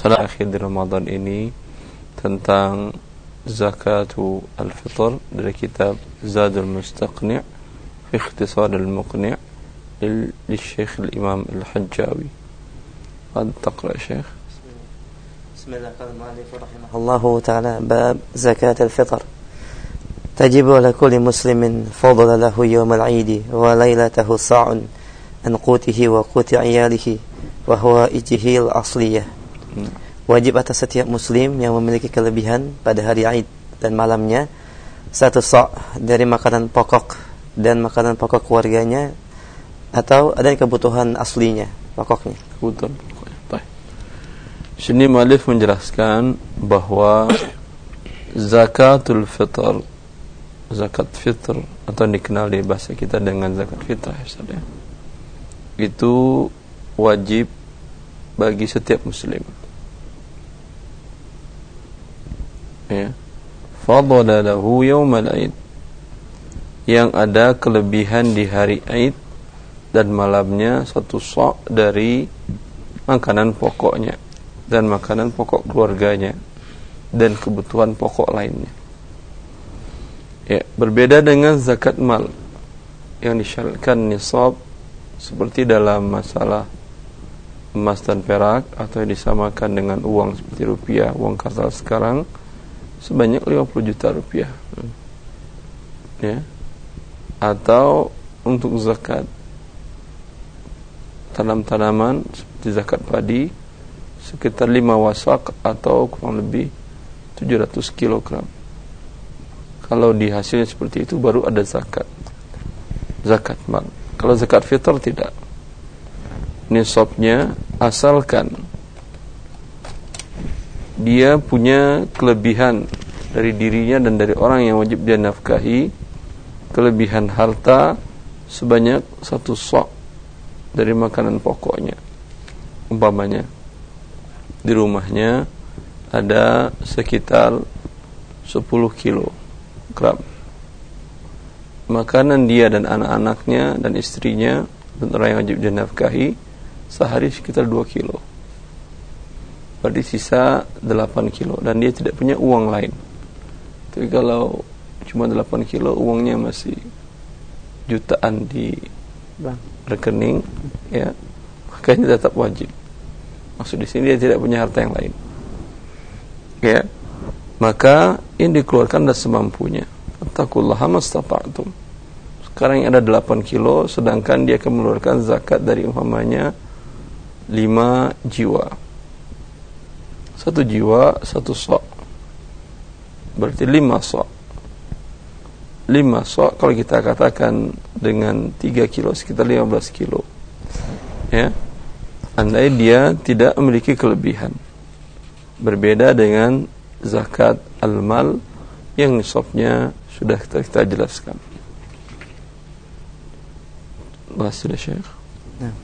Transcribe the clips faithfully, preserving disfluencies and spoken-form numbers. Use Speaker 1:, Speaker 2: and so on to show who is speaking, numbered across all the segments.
Speaker 1: salat akhir di Ramadan ini tentang zakatul al-fitr dari kitab Zadul Mustaqni' fi Ikhtisar al-Muqni' للشيخ الإمام الحجاوي. قد تقرأ شيخ.
Speaker 2: بسم الله قال المؤلف رحمه الله تعالى باب زكاة الفطر تجب على كل مسلم فضل له يوم العيد وليلته صاع عن قوته وقوت عياله وهو إجهه الأصلية. Wajib atas setiap muslim yang memiliki kelebihan pada hari Aid dan malamnya satu sa' dari makanan pokok dan makanan pokok keluarganya atau ada kebutuhan aslinya, pokoknya.
Speaker 1: Kebutuhan pokoknya. Baik. Sini muallif menjelaskan bahwa zakatul fitr, zakat fitr atau dikenal di bahasa kita dengan zakat fitrah ya, itu wajib bagi setiap muslim. Ya. Fadala lahu yaumal Aid, yang ada kelebihan di hari Aid dan malamnya satu sa' dari makanan pokoknya dan makanan pokok keluarganya dan kebutuhan pokok lainnya. Ya, berbeda dengan zakat mal yang disyaratkan nisab seperti dalam masalah emas dan perak atau yang disamakan dengan uang seperti rupiah, uang kartal sekarang sebanyak lima puluh juta rupiah. Ya. Atau untuk zakat tanam-tanaman seperti zakat padi sekitar lima wasak atau kurang lebih tujuh ratus kilogram. Kalau di hasilnya seperti itu baru ada zakat. Zakat mal. Kalau zakat fitr tidak. Nisabnya asalkan dia punya kelebihan dari dirinya dan dari orang yang wajib dia nafkahi, kelebihan harta sebanyak satu sa' dari makanan pokoknya. Umpamanya di rumahnya ada sekitar sepuluh kilogram. Makanan dia dan anak-anaknya dan istrinya dan orang yang wajib dia nafkahi sehari sekitar dua kilo. Berarti sisa delapan kilo dan dia tidak punya uang lain. Tapi kalau cuma delapan kilo uangnya masih jutaan di bank, rekening, ya, makanya tetap wajib. Maksud di sini dia tidak punya harta yang lain. Ya. Maka ini dikeluarkan dan semampunya. Fattaqullaha mastata'tum. Sekarang yang ada delapan kilo sedangkan dia akan mengeluarkan zakat dari umpamanya lima jiwa. Satu jiwa satu sa'. Berarti lima sa'. lima sa' kalau kita katakan dengan tiga kilo sekitar lima belas kilo. Ya. Andai dia tidak memiliki kelebihan. Berbeda dengan zakat al-mal yang nisabnya sudah kita, kita jelaskan. Bahas sudah Syekh. Nah.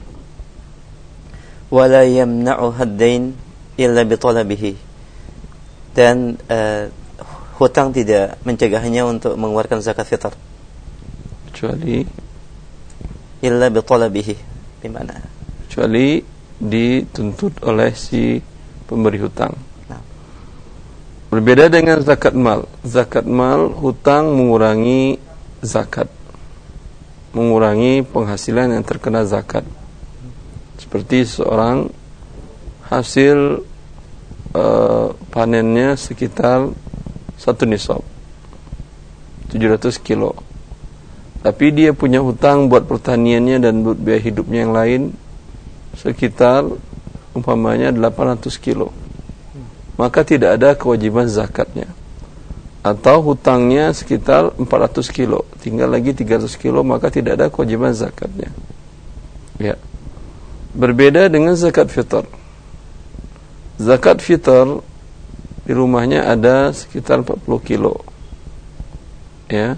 Speaker 2: Wala yamna'u had-dain illa bi talabihi. Dan uh, hutang tidak mencegahnya untuk mengeluarkan zakat fitr
Speaker 1: kecuali
Speaker 2: illa bi talabihi, di mana?
Speaker 1: Kecuali dituntut oleh si pemberi hutang. Nah. Berbeda dengan zakat mal. Zakat mal hutang mengurangi zakat, mengurangi penghasilan yang terkena zakat. Seperti seorang hasil uh, panennya sekitar satu nisab tujuh ratus kilo, tapi dia punya hutang buat pertaniannya dan buat biaya hidupnya yang lain sekitar umpamanya delapan ratus kilo, maka tidak ada kewajiban zakatnya. Atau hutangnya sekitar empat ratus kilo, tinggal lagi tiga ratus kilo, maka tidak ada kewajiban zakatnya. Ya. Berbeda dengan zakat fitr. Zakat fitr di rumahnya ada sekitar empat puluh kilo. Ya.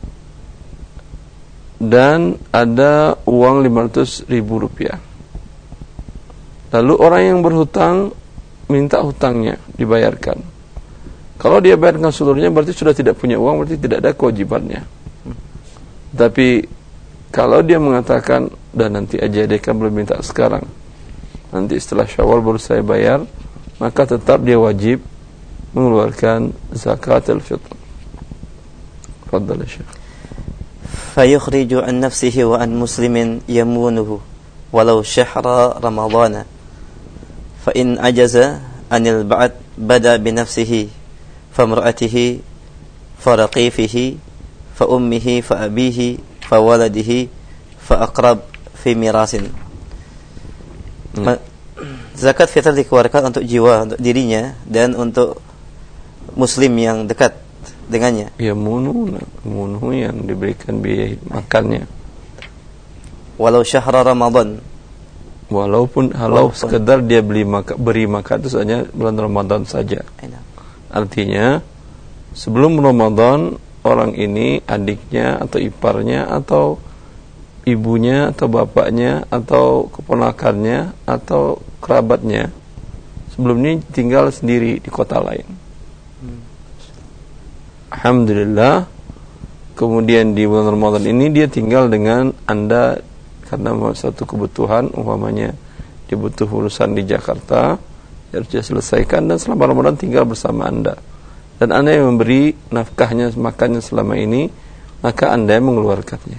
Speaker 1: Dan ada uang lima ratus ribu rupiah. Lalu orang yang berhutang minta hutangnya dibayarkan. Kalau dia bayarkan seluruhnya berarti sudah tidak punya uang, berarti tidak ada kewajibannya. Tapi kalau dia mengatakan, dan nanti aja dia kan belum minta sekarang, nanti setelah Syawal baru saya bayar, maka tetap dia wajib mengeluarkan zakatul fitr. Fadhal Syekh.
Speaker 2: Fayukhriju an nafsihi wa an muslimin yamunuhu walau syahra ramadhana fa in ajaza anil ba'd bada bi nafsihi famra'atihi faraqifihi fa ummihi fa abihi fa waladihi fa aqrab fi mirasin. Hmm. Zakat fitrah dikeluarkan untuk jiwa, untuk dirinya dan untuk muslim yang dekat dengannya.
Speaker 1: Ya munu, munu yang diberikan biaya makannya.
Speaker 2: Walau syahra Ramadan,
Speaker 1: walaupun halau sekedar dia beli maka, beri makan itu hanya bulan Ramadan saja. Artinya sebelum Ramadan orang ini adiknya atau iparnya atau ibunya atau bapaknya atau keponakannya atau kerabatnya sebelumnya tinggal sendiri di kota lain. hmm. Alhamdulillah, kemudian di bulan Ramadan ini dia tinggal dengan Anda karena satu kebutuhan, umpamanya dia butuh urusan di Jakarta, harus dia selesaikan, dan selama Ramadan tinggal bersama Anda, dan Anda yang memberi nafkahnya, makannya selama ini, maka Anda yang mengeluarkannya.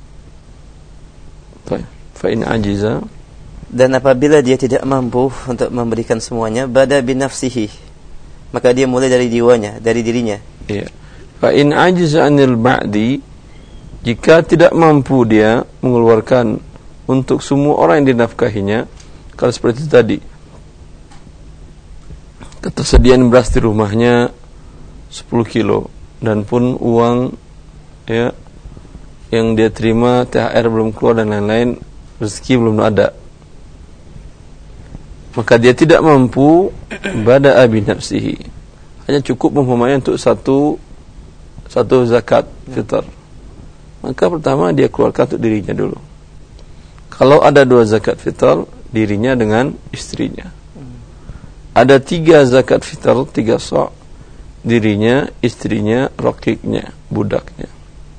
Speaker 1: Fa in ajiza,
Speaker 2: dan apabila dia tidak mampu untuk memberikan semuanya, bada bi nafsihi, maka dia mulai dari jiwanya, dari dirinya.
Speaker 1: Iya. Fa in ajiza anil ba'di, jika tidak mampu dia mengeluarkan untuk semua orang yang dinafkahinya, kalau seperti itu tadi, ketersediaan beras di rumahnya sepuluh kilo, dan pun uang ya yang dia terima T H R belum keluar dan lain-lain, rezeki belum ada, maka dia tidak mampu bada abi nafsihi, hanya cukup umpamanya untuk satu satu zakat fitr, maka pertama dia keluarkan untuk dirinya dulu. Kalau ada dua zakat fitr, dirinya dengan istrinya. Ada tiga zakat fitr, tiga sok, dirinya, istrinya, rokiknya, budaknya.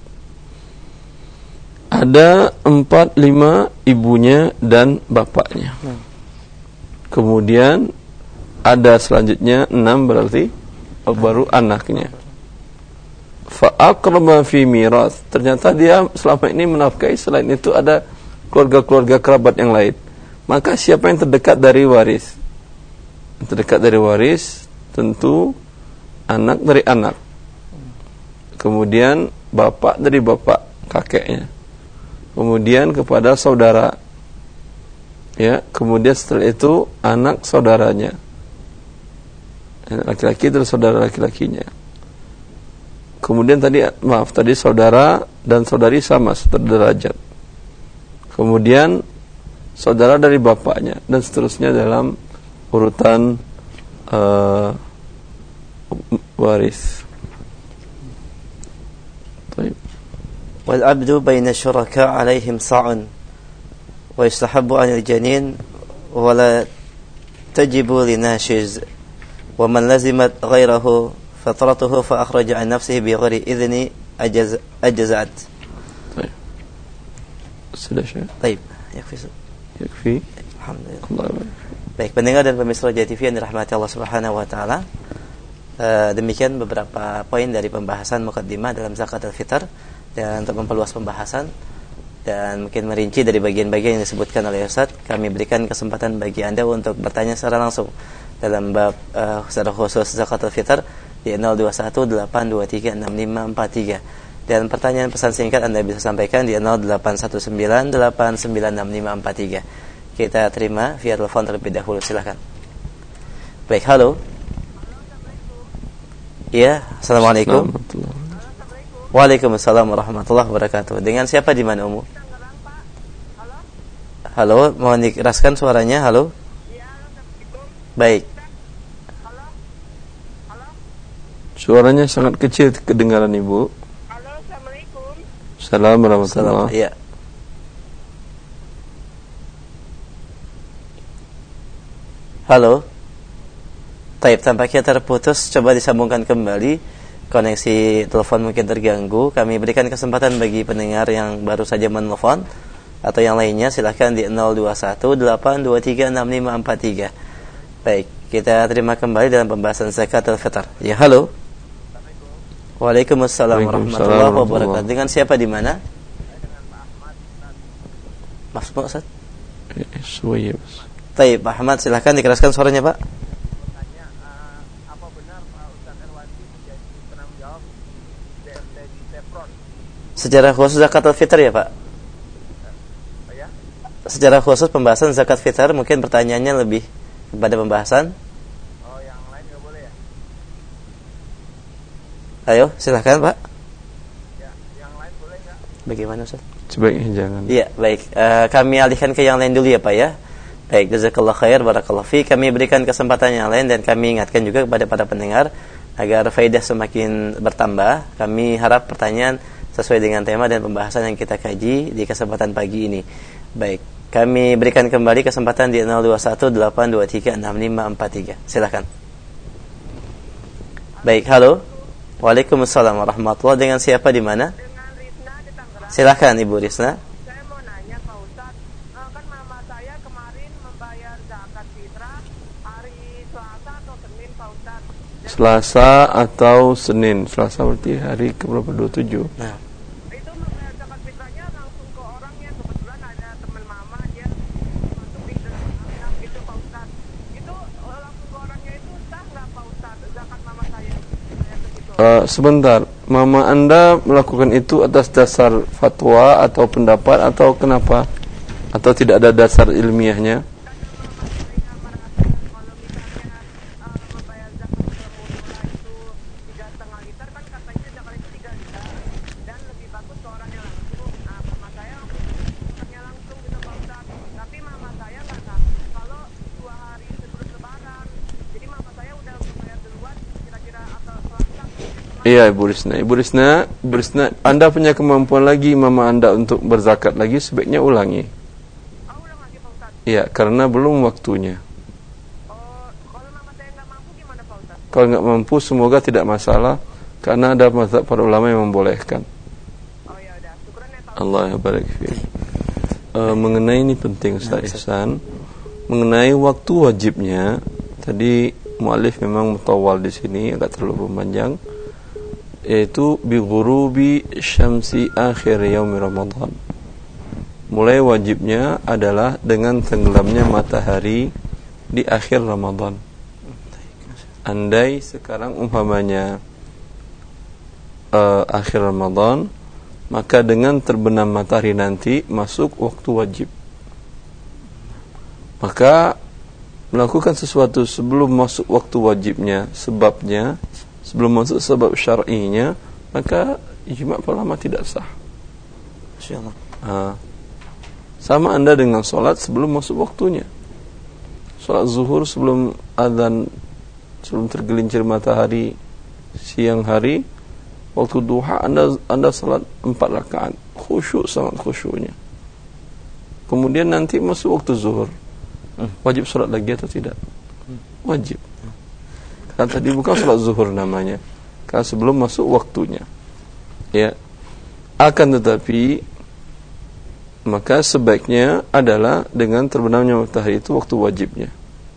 Speaker 1: Ada empat, lima, ibunya dan bapaknya. Kemudian ada selanjutnya enam, berarti baru anaknya. Fa'aqraba fi miras, ternyata dia selama ini menafkahi, selain itu ada keluarga-keluarga kerabat yang lain, maka siapa yang terdekat dari waris? Yang terdekat dari waris tentu anak dari anak, kemudian bapak dari bapak, kakeknya, kemudian kepada saudara, ya, kemudian setelah itu anak saudaranya, laki-laki terus saudara laki-lakinya. Kemudian tadi, maaf, tadi saudara dan saudari sama sederajat. Kemudian saudara dari bapaknya, dan seterusnya dalam urutan uh, waris. Baik.
Speaker 2: Wal abdu baina syuraka alaihim sa'un wa yustahabbu anil janin wa la tajibu linashiz wa man lazimat ghairahu fatratuhu fa akhraja an nafsihi bi ghairi idzni ajaz ajazat.
Speaker 1: Baik. Sudah Syekh.
Speaker 2: Baik, yakfi.
Speaker 1: Yakfi.
Speaker 2: Alhamdulillah. Baik, pendengar dan pemirsa Roja T V yang dirahmati Allah Subhanahu wa taala. Uh, demikian beberapa poin dari pembahasan mukaddimah dalam zakat al-fitr, dan untuk memperluas pembahasan dan mungkin merinci dari bagian-bagian yang disebutkan oleh Ustaz, kami berikan kesempatan bagi Anda untuk bertanya secara langsung dalam bab uh, secara khusus zakat al-fitr di nol dua satu delapan dua tiga enam lima empat tiga, dan pertanyaan pesan singkat Anda bisa sampaikan di nol delapan satu sembilan delapan sembilan enam lima empat tiga. Kita terima via telepon terlebih dahulu, silakan. Baik, halo. Iya, assalamualaikum. Waalaikumsalam warahmatullahi wabarakatuh. Dengan siapa di mana, Umu? Halo, mohon dikeraskan suaranya. Halo. Baik.
Speaker 1: Suaranya sangat kecil kedengaran Ibu.
Speaker 3: Halo, assalamualaikum.
Speaker 1: Assalamualaikum warahmatullahi wabarakatuh.
Speaker 2: Iya. Halo. Taib, tampaknya terputus. Coba disambungkan kembali. Koneksi telepon mungkin terganggu. Kami berikan kesempatan bagi pendengar yang baru saja menelpon atau yang lainnya, silahkan di nol dua satu delapan dua tiga enam lima empat tiga. Baik, Kita terima kembali dalam pembahasan zakatul fitr. Ya, halo. Waalaikumsalam warahmatullahi wabarakatuh. Dengan siapa di mana? Dengan Pak Ahmad. Mas Ustaz?
Speaker 1: Suwaye.
Speaker 2: Baik, Pak Ahmad, silakan dikeraskan suaranya, Pak.
Speaker 3: Tanya, uh, apa benar Pak Ustaz Erwandi menjadi penanggung jawab dari Chevron?
Speaker 2: Secara khusus zakatul fitr ya, Pak?
Speaker 3: Uh, ya?
Speaker 2: Secara khusus pembahasan zakat fitr, mungkin pertanyaannya lebih kepada pembahasan.
Speaker 3: Oh, yang lain nggak boleh ya?
Speaker 2: Ayo, silakan, Pak.
Speaker 3: Ya, yang lain boleh nggak?
Speaker 2: Bagaimana, Ustaz?
Speaker 1: Sebaiknya jangan.
Speaker 2: Iya, baik. Uh, kami alihkan ke yang lain dulu ya, Pak ya. Baik, jazakallah khair, barakallahu fi. Kami berikan kesempatan yang lain dan kami ingatkan juga kepada para pendengar agar faedah semakin bertambah. Kami harap pertanyaan sesuai dengan tema dan pembahasan yang kita kaji di kesempatan pagi ini. Baik, kami berikan kembali kesempatan di nol dua satu delapan dua tiga enam lima empat tiga. Silakan. Baik, halo. Waalaikumsalam warahmatullahi wabarakatuh. Dengan siapa di mana?
Speaker 3: Dengan Rizna di Tangerang.
Speaker 2: Silakan Ibu Rizna.
Speaker 3: Saya mau nanya Pak Ustaz, uh, kan mama saya kemarin membayar zakat fitrah hari Selasa atau Senin Pak Ustaz. Dan
Speaker 1: Selasa atau Senin. Selasa berarti hari ke berapa? dua puluh tujuh.
Speaker 2: Nah,
Speaker 3: itu membayar zakat fitrahnya langsung ke orangnya. Kebetulan ada teman mama dia masuk di dalam anak gitu Pak Ustaz. Itu uh, langsung ke orangnya itu sah nggak Pak Ustaz zakat mama saya? Saya begitu.
Speaker 1: Uh, sebentar, mama Anda melakukan itu atas dasar fatwa atau pendapat atau kenapa? Atau tidak ada dasar ilmiahnya? Iya Ibu Rizna, Ibu Rizna, Ibu Rizna, Anda punya kemampuan lagi mama Anda untuk berzakat lagi, sebaiknya ulangi.
Speaker 3: Oh, ulang lagi Pak Ustaz.
Speaker 1: Iya, karena belum waktunya.
Speaker 3: Oh, kalau mama saya nggak mampu gimana Pak Ustaz?
Speaker 1: Kalau nggak mampu, semoga tidak masalah, karena ada mazhab para ulama yang membolehkan.
Speaker 3: Oh ya udah, syukuran ya Pak.
Speaker 1: Allah ya barik fiik. E, mengenai ini penting Ustaz Ihsan, mengenai waktu wajibnya, tadi mu'alif memang mutawal di sini, agak terlalu panjang. Yaitu bi ghurubi syamsi akhir yaumi Ramadan. Mulai wajibnya adalah dengan tenggelamnya matahari di akhir Ramadan. Andai sekarang umpamanya uh, akhir Ramadan, maka dengan terbenam matahari nanti masuk waktu wajib. Maka melakukan sesuatu sebelum masuk waktu wajibnya, sebabnya sebelum masuk sebab syar'inya, maka ijma' ulama tidak sah.
Speaker 2: insyaallah.
Speaker 1: Ha. Sama Anda dengan solat sebelum masuk waktunya. Solat zuhur sebelum azan, sebelum tergelincir matahari siang hari, waktu duha Anda Anda salat empat rakaat, khusyuk, sangat khusyuknya. Kemudian nanti masuk waktu zuhur, wajib solat lagi atau tidak? Wajib. Karena tadi bukan salat zuhur namanya, karena sebelum masuk waktunya. Ya. Akan tetapi maka sebaiknya adalah dengan terbenamnya matahari itu waktu wajibnya.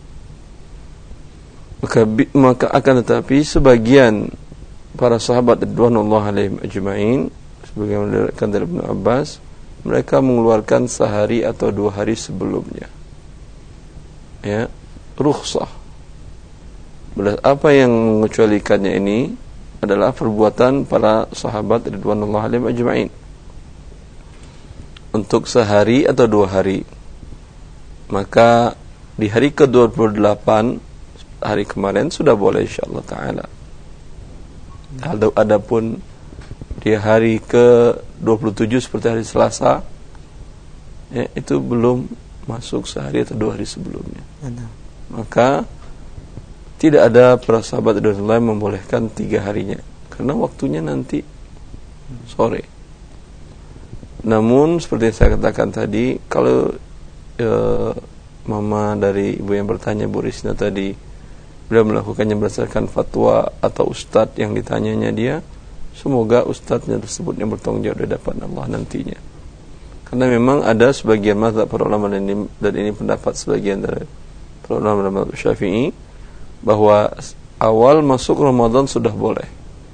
Speaker 1: Maka maka akan tetapi sebagian para sahabat radhiyallahu alaihim ajma'in, sebagaimana diriwayatkan dari Ibnu Abbas, mereka mengeluarkan sehari atau dua hari sebelumnya. Ya, rukhsah. Apa yang mengecualikannya ini adalah perbuatan para sahabat radhiyallahu alaihim ajma'in untuk sehari atau dua hari. Maka di hari ke dua puluh delapan, hari kemarin, sudah boleh insyaallah ta'ala. Kalau adapun di hari ke dua puluh tujuh seperti hari Selasa, ya, itu belum masuk sehari atau dua hari sebelumnya. Maka tidak ada para sahabat dan lain membolehkan tiga harinya, karena waktunya nanti sore. Namun seperti yang saya katakan tadi, kalau e, mama dari ibu yang bertanya, Bu Rizna tadi, beliau melakukannya berdasarkan fatwa atau ustadz yang ditanyanya dia, semoga ustadznya tersebut yang bertanggung jawab di hadapan Allah nantinya. Karena memang ada sebagian mazhab para ulama, dan ini, dan ini pendapat sebagian dari para ulama mazhab Syafi'i, bahwa awal masuk Ramadan sudah boleh.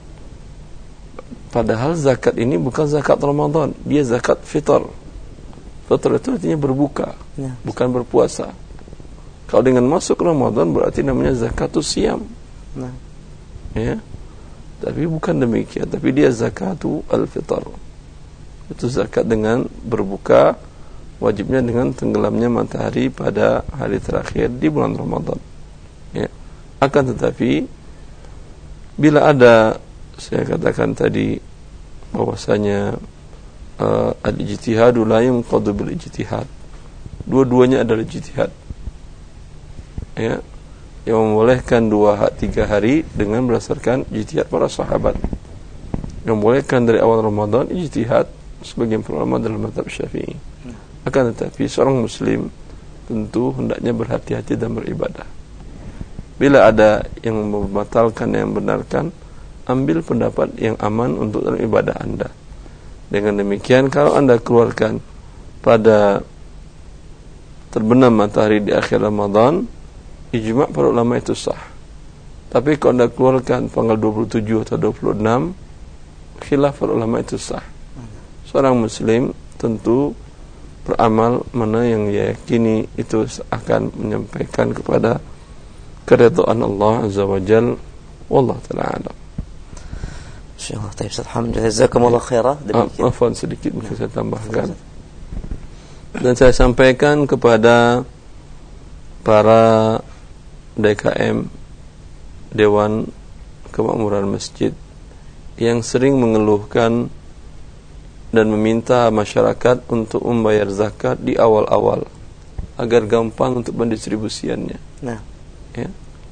Speaker 1: Padahal zakat ini bukan zakat Ramadan, dia zakat fitr. Fitr itu artinya berbuka, ya, bukan berpuasa. Kalau dengan masuk Ramadan berarti namanya zakatus siam. Nah. Ya. Tapi bukan demikian, tapi dia zakatu al-fitr. Itu zakat dengan berbuka, wajibnya dengan tenggelamnya matahari pada hari terakhir di bulan Ramadan. Ya. Akan tetapi bila ada, saya katakan tadi bahwasanya uh, al-ijtihadu la yanqadu bil ijtihad. Dua-duanya adalah ijtihad. Ya. Yang membolehkan dua tiga hari dengan berdasarkan ijtihad para sahabat. Yang membolehkan dari awal Ramadan ijtihad sebagian ulama dalam mazhab Syafi'i. Akan tetapi seorang muslim tentu hendaknya berhati-hati dan beribadah. Bila ada yang membatalkan yang membenarkan, ambil pendapat yang aman untuk dalam ibadah anda. Dengan demikian, kalau anda keluarkan pada terbenam matahari di akhir Ramadan, ijma' para ulama itu sah. Tapi kalau anda keluarkan tanggal dua puluh tujuh atau dua puluh enam, khilaf para ulama itu sah. Seorang muslim tentu beramal mana yang dia yakini itu akan menyampaikan kepada keridhaan Allah Azza wa Jalla. Wallahu ta'ala alam.
Speaker 2: Insyaallah. Baik, alhamdulillah, jazakumullah khairan. Demikian.
Speaker 1: Afwan sedikit mungkin saya tambahkan. Dan saya sampaikan kepada para D K M, Dewan Kemakmuran Masjid, yang sering mengeluhkan dan meminta masyarakat untuk membayar zakat di awal-awal agar gampang untuk pendistribusiannya. Nah, ya.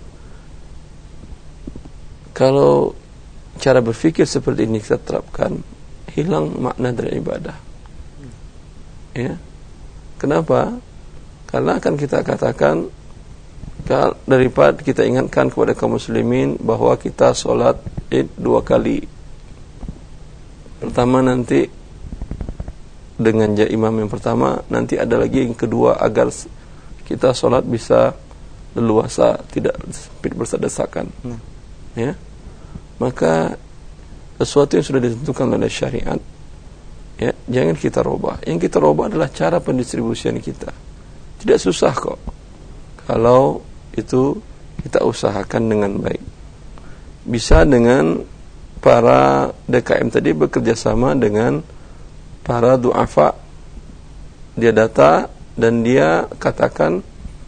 Speaker 1: Kalau cara berfikir seperti ini kita terapkan, hilang makna dari ibadah. Ya. Kenapa? Karena akan kita katakan, daripada kita ingatkan kepada kaum muslimin bahwa kita sholat id dua kali. Pertama nanti dengan imam yang pertama, nanti ada lagi yang kedua agar kita sholat bisa leluasa, tidak sempit berdesakan. Nah. Ya, maka sesuatu yang sudah ditentukan oleh syariat, ya, jangan kita robah. Yang kita robah adalah cara pendistribusian kita. Tidak susah kok, kalau itu kita usahakan dengan baik. Bisa dengan para D K M tadi bekerja sama dengan para du'afa. Dia data dan dia katakan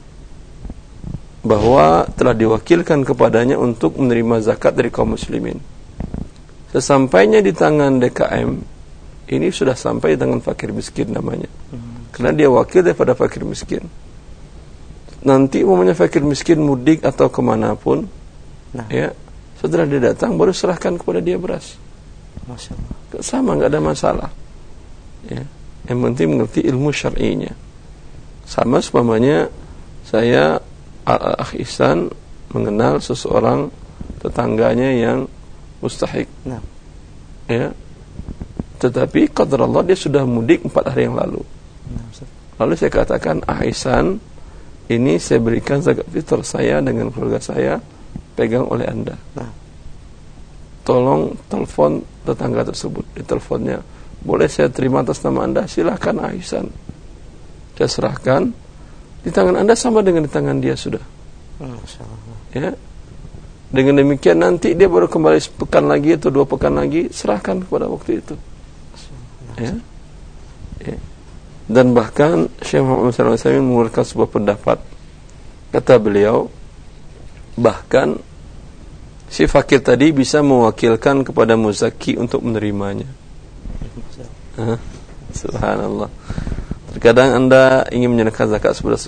Speaker 1: bahwa telah diwakilkan kepadanya untuk menerima zakat dari kaum muslimin. Sesampainya di tangan D K M, ini sudah sampai di tangan fakir miskin namanya. Hmm. Karena dia wakil daripada fakir miskin. Nanti umumnya fakir miskin mudik atau kemanapun, nah, ya, setelah dia datang baru serahkan kepada dia beras. Masya Allah. Sama, nggak ada masalah. Ya. Yang penting mengerti ilmu syar'inya. Sama semuanya saya Akh Ihsan mengenal seseorang tetangganya yang mustahik. Nah. Ya. Tetapi qadar Allah dia sudah mudik empat hari yang lalu. Nah, lalu saya katakan, Akh Ihsan, ini saya berikan zakat fitr saya dengan keluarga saya, pegang oleh anda. Nah. Tolong telepon tetangga tersebut. Di teleponnya, boleh saya terima atas nama anda? Silakan Akh Ihsan. Saya serahkan. Di tangan anda sama dengan di tangan dia sudah. Ya. Dengan demikian nanti dia baru kembali sepekan lagi atau dua pekan lagi, serahkan kepada waktu itu. Ya. Ya. Dan bahkan Syekh Muhammad shallallahu alaihi wasallam mengeluarkan sebuah pendapat. Kata beliau, bahkan si fakir tadi bisa mewakilkan kepada muzaki untuk menerimanya. Hah? Subhanallah. Terkadang anda ingin menyerahkan zakat kepada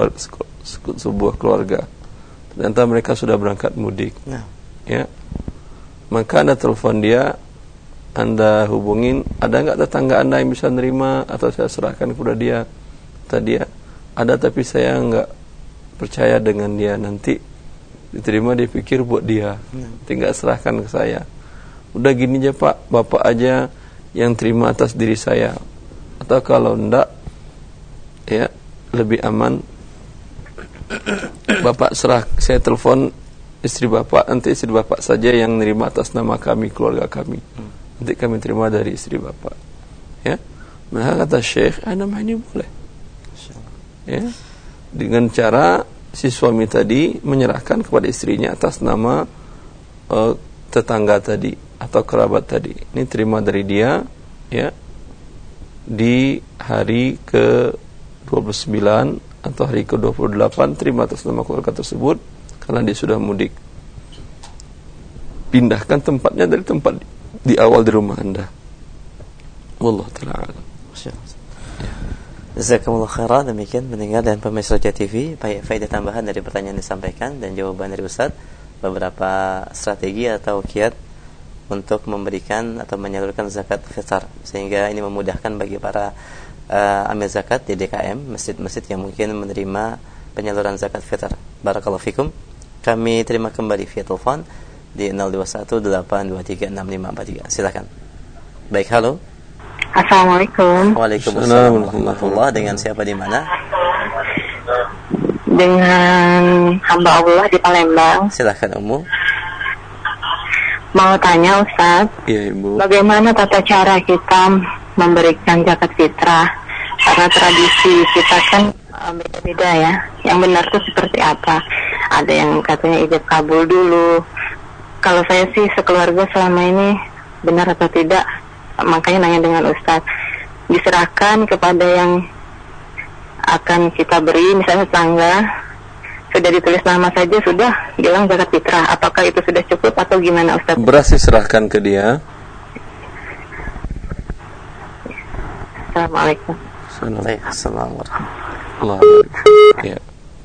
Speaker 1: sebuah keluarga, ternyata mereka sudah berangkat mudik. Nah. Ya. Maka anda telepon dia, anda hubungin, ada enggak tetangga anda yang bisa nerima atau saya serahkan kepada dia? Kata dia, ada, tapi saya enggak percaya dengan dia, nanti diterima dia pikir buat dia, tinggal serahkan ke saya. Udah gini aja Pak, Bapak aja yang terima atas diri saya, atau kalau enggak, ya lebih aman Bapak serah, saya telepon istri bapak, nanti istri bapak saja yang nerima atas nama kami, keluarga kami. Hmm. Nanti kami terima dari istri bapak. Ya. Maka kata Syekh, ah, nama ini boleh. Ya. Dengan cara si suami tadi menyerahkan kepada istrinya atas nama uh, tetangga tadi atau kerabat tadi. Ini terima dari dia, ya, di hari ke dua puluh sembilan atau hari ke dua puluh delapan, terima atas nama keluarga tersebut karena dia sudah mudik. Pindahkan tempatnya dari tempat di awal di rumah Anda. Wallahu ta'ala a'lam.
Speaker 2: Jazakumullah khairan. Demikian mendengar dan pemirsa Roja T V, faedah tambahan dari pertanyaan yang disampaikan dan jawaban dari Ustaz, beberapa strategi atau kiat untuk memberikan atau menyalurkan zakat fitrah, sehingga ini memudahkan bagi para uh, amil zakat di D K M, masjid-masjid yang mungkin menerima penyaluran zakat fitrah. Barakallahu fikum. Kami terima kembali via telepon di nol dua satu delapan dua tiga enam lima empat tiga. Silakan. Baik, halo.
Speaker 4: Assalamualaikum.
Speaker 2: Waalaikumsalam warahmatullahi. Dengan siapa di mana?
Speaker 4: Dengan hamba Allah di Palembang.
Speaker 2: Silakan Ummu.
Speaker 4: Mau tanya Ustaz,
Speaker 1: Iya Ibu.
Speaker 4: bagaimana tata cara kita memberikan zakat fitrah? Karena tradisi kita kan uh, beda-beda ya. Yang benar itu seperti apa? Ada yang katanya ijab kabul dulu. Kalau saya sih sekeluarga selama ini benar atau tidak, makanya nanya dengan Ustaz. Diserahkan kepada yang akan kita beri, misalnya tetangga, sudah ditulis nama saja sudah bilang zakat fitrah. Apakah itu sudah cukup atau gimana Ustaz?
Speaker 1: Beras diserahkan ke dia.
Speaker 4: Assalamualaikum.
Speaker 2: Assalamualaikum.
Speaker 1: Ya.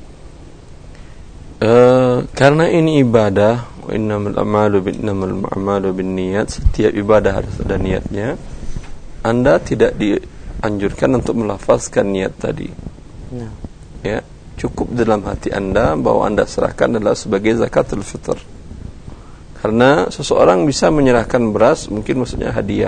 Speaker 1: Uh, karena ini ibadah, wa innamal a'malu binnamal a'malu binniyat, setiap ibadah harus ada niatnya. Anda tidak dianjurkan untuk melafazkan niat tadi.
Speaker 2: No.
Speaker 1: Ya, cukup dalam hati Anda bahwa Anda serahkan adalah sebagai zakatul fitr. Karena seseorang bisa menyerahkan beras, mungkin maksudnya hadiah,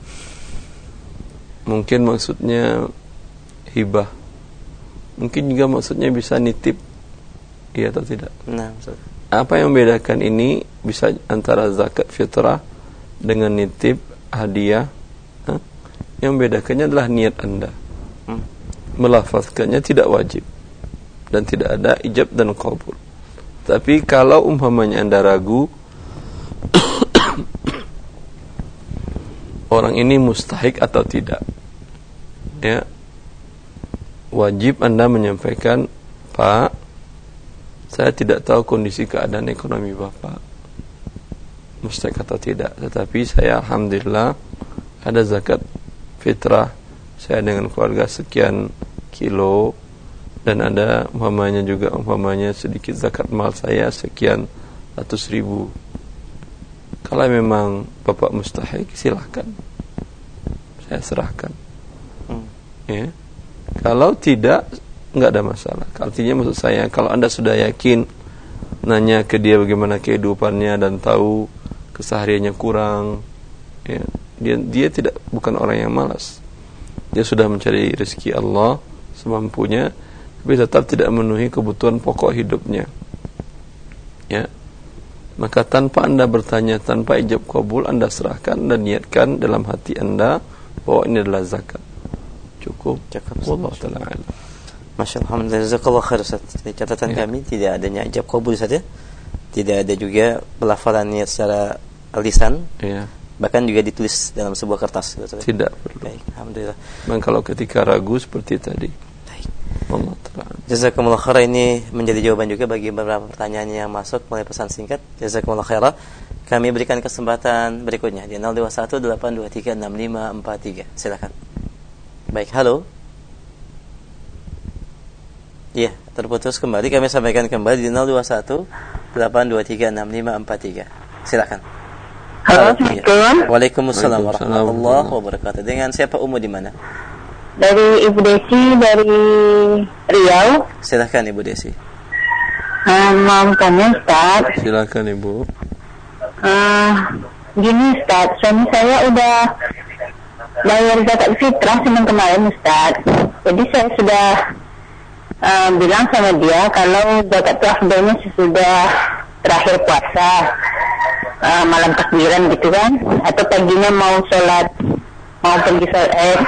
Speaker 1: mungkin maksudnya hibah, mungkin juga maksudnya bisa nitip, iya atau tidak?
Speaker 2: Nah,
Speaker 1: apa yang membedakan ini bisa antara zakat fitrah dengan nitip, hadiah? Huh? Yang membedakannya adalah niat Anda. Hmm. Melafazkannya tidak wajib dan tidak ada ijab dan qabul. Tapi kalau umpamanya Anda ragu, orang ini mustahik atau tidak, ya, wajib Anda menyampaikan, Pak, saya tidak tahu kondisi keadaan ekonomi Bapak, mustahik atau tidak, tetapi saya alhamdulillah ada zakat fitrah saya dengan keluarga sekian kilo, dan ada umpamanya juga umpamanya sedikit zakat mal saya sekian ratus ribu. Kalau memang Bapak mustahik, silahkan saya serahkan. hmm. Ya. Kalau tidak, enggak ada masalah. Artinya maksud saya, kalau Anda sudah yakin, nanya ke dia bagaimana kehidupannya dan tahu kesehariannya kurang, ya, dia dia tidak bukan orang yang malas. Dia sudah mencari rezeki Allah semampunya, tapi tetap tidak memenuhi kebutuhan pokok hidupnya. Ya. Maka tanpa Anda bertanya, tanpa ijab kabul, Anda serahkan dan niatkan dalam hati Anda bahwa ini adalah zakat. Cukup.
Speaker 2: Cukup.
Speaker 1: Wallahu ta'ala a'lam.
Speaker 2: Masya Allah, alhamdulillah, jazakallah khair Ustaz. Di catatan ya. Kami tidak adanya ijab kabul saja, tidak ada juga pelafalan niat secara lisan, ya. Bahkan juga ditulis dalam sebuah kertas. Betul?
Speaker 1: Tidak perlu.
Speaker 2: Baik, alhamdulillah.
Speaker 1: Memang kalau ketika ragu seperti tadi. Allah Ta'ala.
Speaker 2: Jazakumullah khairan. Ini menjadi jawaban juga bagi beberapa pertanyaan yang masuk melalui pesan singkat. Jazakumullah khairan. Kami berikan kesempatan berikutnya di nol dua satu delapan dua tiga enam lima empat tiga. Silakan. Baik, halo. Iya, terputus kembali. Kami sampaikan kembali di nol dua satu delapan dua tiga enam lima empat tiga. Silakan.
Speaker 4: Halo, Assalamualaikum.
Speaker 2: Iya. Waalaikumsalam warahmatullahi wabarakatuh. Dengan siapa Ummu di mana?
Speaker 4: Dari Ibu Desi dari Riau.
Speaker 2: Silakan Ibu Desi.
Speaker 4: Uh, mau tanya Ustaz.
Speaker 1: Silakan Ibu.
Speaker 4: Uh, gini Ustaz, suami saya udah bayar zakat fitrah senin kemarin Ustaz. Jadi saya sudah uh, bilang sama dia kalau zakat afdalnya sudah terakhir puasa, uh, malam takbiran gitu kan, atau paginya mau sholat, mau pergi sholat, eh,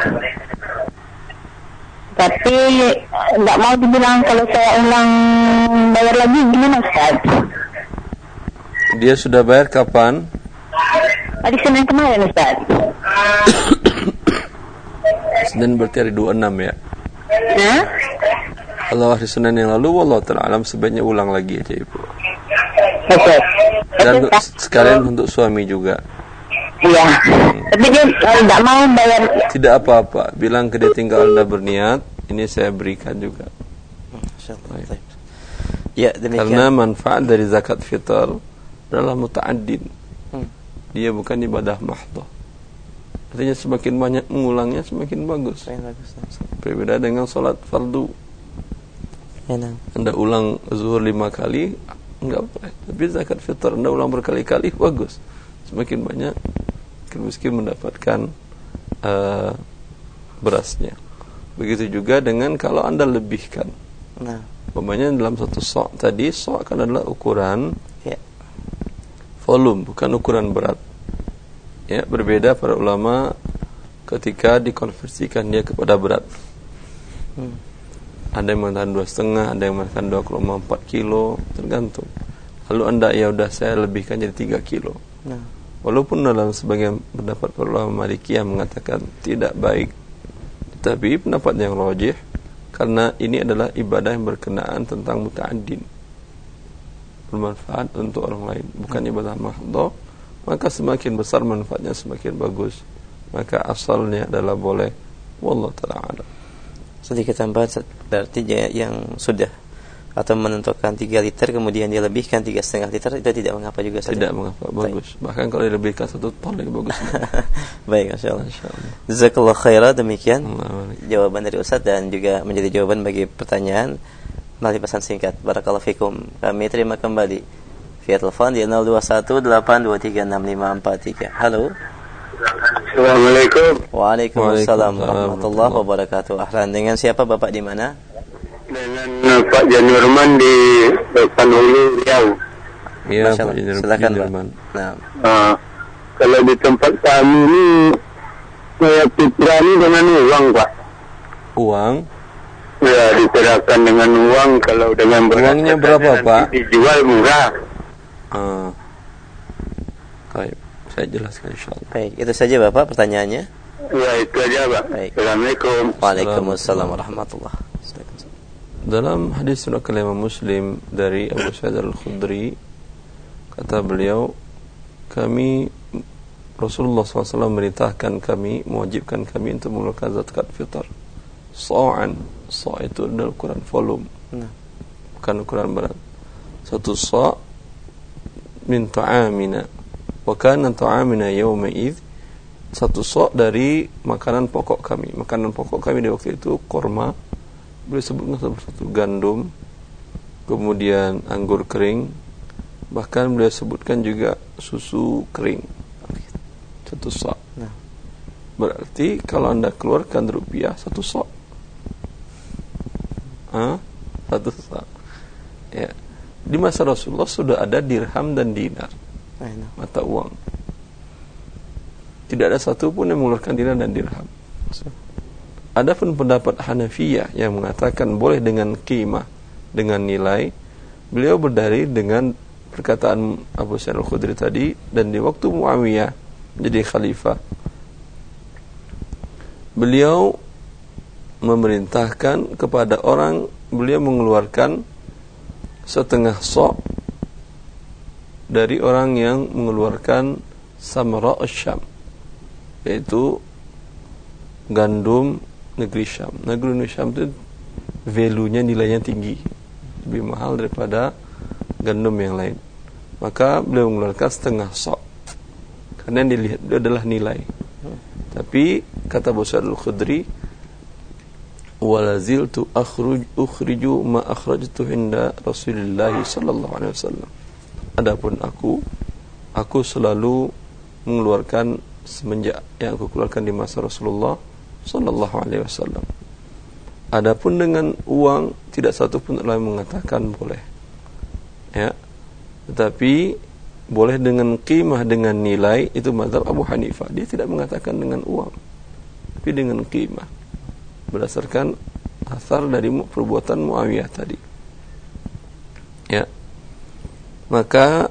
Speaker 4: tapi nggak mau dibilang kalau saya ulang bayar lagi gimana Ustaz?
Speaker 1: Dia sudah bayar kapan?
Speaker 4: Hari Senin kemarin Ustaz.
Speaker 1: Senin berarti hari dua puluh enam ya?
Speaker 4: Hah?
Speaker 1: Kalau hari Senin yang lalu, wallahu ta'ala alam, sebaiknya ulang lagi aja Ibu.
Speaker 4: Oke.
Speaker 1: Dan untuk, sekalian untuk suami juga.
Speaker 4: Iya. Hmm. Tapi dia tidak mau bayar.
Speaker 1: Tidak apa-apa. Bilang ke dia, tinggal Anda berniat, ini saya berikan juga.
Speaker 2: Ya, demikian.
Speaker 1: Karena manfaat dari zakat fitr adalah muta'addin. Hmm. Dia bukan ibadah mahdhah. Artinya semakin banyak mengulangnya semakin bagus. Berbeda dengan sholat fardu.
Speaker 2: Enak.
Speaker 1: Anda ulang zuhur lima kali, enggak apa-apa. Tapi zakat fitr Anda ulang berkali-kali, bagus. Semakin banyak miskin mendapatkan uh, berasnya. Begitu juga dengan kalau Anda lebihkan.
Speaker 2: Nah,
Speaker 1: umpamanya dalam satu sok tadi, sok kan adalah ukuran
Speaker 2: ya,
Speaker 1: volume, bukan ukuran berat. Ya, berbeda para ulama ketika dikonversikan dia kepada berat. Hmm. Ada yang mengatakan dua setengah, ada yang mengatakan dua koma empat kilo, tergantung. Lalu Anda ya udah saya lebihkan jadi tiga kilo. Nah, walaupun dalam sebagian pendapat para ulama Malikiyah mengatakan tidak baik, tapi pendapat yang rajih karena ini adalah ibadah yang berkenaan tentang muta'addin, bermanfaat untuk orang lain, bukan ibadah mahdhah, maka semakin besar manfaatnya semakin bagus. Maka asalnya adalah boleh, wallahu ta'ala a'lam.
Speaker 2: Sedikit tambahan, berarti yang sudah atau menentukan tiga liter kemudian dia lebihkan tiga setengah liter, itu tidak mengapa juga saja.
Speaker 1: Tidak mengapa, bagus. Baik. Bahkan kalau dilebihkan satu ton lagi bagus.
Speaker 2: Baik, masyaallah. Jazakallahu khairan. Demikian jawaban dari Ustaz dan juga menjadi jawaban bagi pertanyaan melalui pesan singkat. Barakallahu fikum. Kami terima kembali via telepon di nol dua satu delapan dua tiga enam lima empat tiga. Halo.
Speaker 5: Assalamualaikum.
Speaker 2: Waalaikumsalam warahmatullahi wabarakatuh. Ahlan, dengan siapa Bapak di mana?
Speaker 5: Dengan Pak Janurman di Panulu, Riau.
Speaker 1: Iya, Pak Janurman.
Speaker 2: Silakan, Pak. Nah,
Speaker 5: uh, kalau di tempat kami ini saya fitrah ini dengan uang, Pak.
Speaker 1: Uang?
Speaker 5: Ya, diserahkan dengan uang. Kalau dengan beras,
Speaker 1: uangnya berapa, Pak?
Speaker 5: Dijual murah.
Speaker 1: Ah, baik. Saya jelaskan insyaallah.
Speaker 2: Baik, itu saja Bapak pertanyaannya.
Speaker 5: Ya, itu aja, Pak.
Speaker 2: Baik.
Speaker 5: Assalamualaikum.
Speaker 2: Waalaikumsalam warahmatullahi wabarakatuh.
Speaker 1: Dalam hadis riwayat Imam Muslim dari Abu Sa'id Al-Khudri, kata beliau, kami Rasulullah shallallahu alaihi wasallam merintahkan kami, mewajibkan kami untuk mengeluarkan zakat fitr. Sa'an, sa' itu adalah ukuran volume, nah, bukan ukuran berat. Satu sa' min ta'amina, wa kana ta'amina yawma idh, satu sa' dari makanan pokok kami. Makanan pokok kami di waktu itu korma, boleh sebutkan satu gandum, kemudian anggur kering, bahkan boleh sebutkan juga susu kering. Satu sa'. Nah, berarti kalau Anda keluarkan rupiah satu sa'. Ah, satu sa'. Ya. Di masa Rasulullah sudah ada dirham dan dinar, mata uang. Tidak ada satu pun yang mengeluarkan dinar dan dirham. Adapun pendapat Hanafiyah yang mengatakan boleh dengan qimah, dengan nilai, beliau berdalil dengan perkataan Abu Sa'id Al-Khudri tadi, dan di waktu Muawiyah menjadi khalifah, beliau memerintahkan kepada orang, beliau mengeluarkan setengah sok dari orang yang mengeluarkan samra Syam, yaitu gandum negeri Syam. Negeri Syam itu value-nya, nilainya tinggi, lebih mahal daripada gandum yang lain. Maka beliau mengeluarkan setengah sok, karena yang dilihat itu adalah nilai. Tapi kata Abu Sa'id Al-Khudri, walaziltu akhruj ukhriju ma akhrajtu inda Rasulillah sallallahu alaihi wasallam. Adapun aku, aku selalu mengeluarkan semenjak yang aku keluarkan di masa Rasulullah sallallahu alaihi wasallam. Adapun dengan uang, tidak satu pun ulama mengatakan boleh. Ya. Tetapi boleh dengan qimah, dengan nilai, itu mazhab Abu Hanifah. Dia tidak mengatakan dengan uang, tapi dengan qimah, berdasarkan asar dari perbuatan Muawiyah tadi. Ya. Maka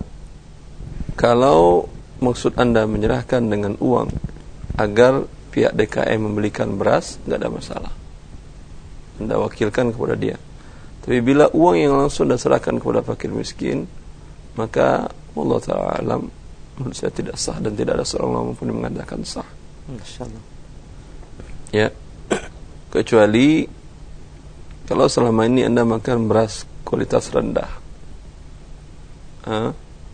Speaker 1: kalau maksud Anda menyerahkan dengan uang agar pihak D K M membelikan beras, enggak ada masalah. Anda wakilkan kepada dia. Tapi bila uang yang langsung Anda serahkan kepada fakir miskin, maka Allah Ta'ala alam, menurut saya tidak sah, dan tidak ada seorang ulama pun yang mengatakan sah.
Speaker 2: Insyaallah.
Speaker 1: Ya. Kecuali kalau selama ini Anda makan beras kualitas rendah, ha?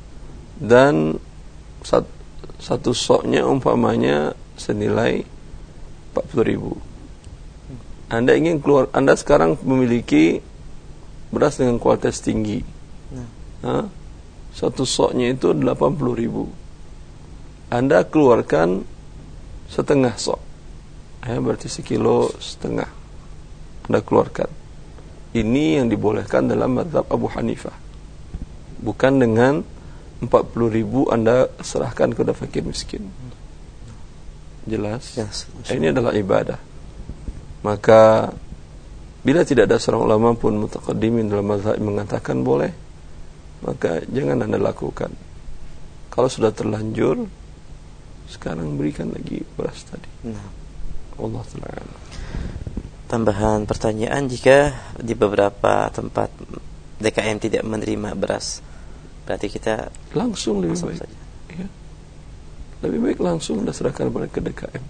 Speaker 1: Dan sat, satu soknya umpamanya senilai empat puluh ribu. Anda ingin keluar, Anda sekarang memiliki beras dengan kualitas tinggi, ha? Satu soknya itu delapan puluh ribu. Anda keluarkan setengah sok, ya, berarti sekilo setengah Anda keluarkan. Ini yang dibolehkan dalam mazhab Abu Hanifah. Bukan dengan empat puluh ribu Anda serahkan kepada fakir miskin. Jelas? Yes, ini adalah ibadah. Maka bila tidak ada seorang ulama pun mutaqaddimin dalam mazhab mengatakan boleh, maka jangan Anda lakukan. Kalau sudah terlanjur, sekarang berikan lagi beras tadi. Nah. Allah Ta'ala.
Speaker 2: Tambahan pertanyaan, jika di beberapa tempat D K M tidak menerima beras, berarti kita
Speaker 1: langsung lebih baik saja. Ya. Lebih baik langsung Anda serahkan kepada ke D K M.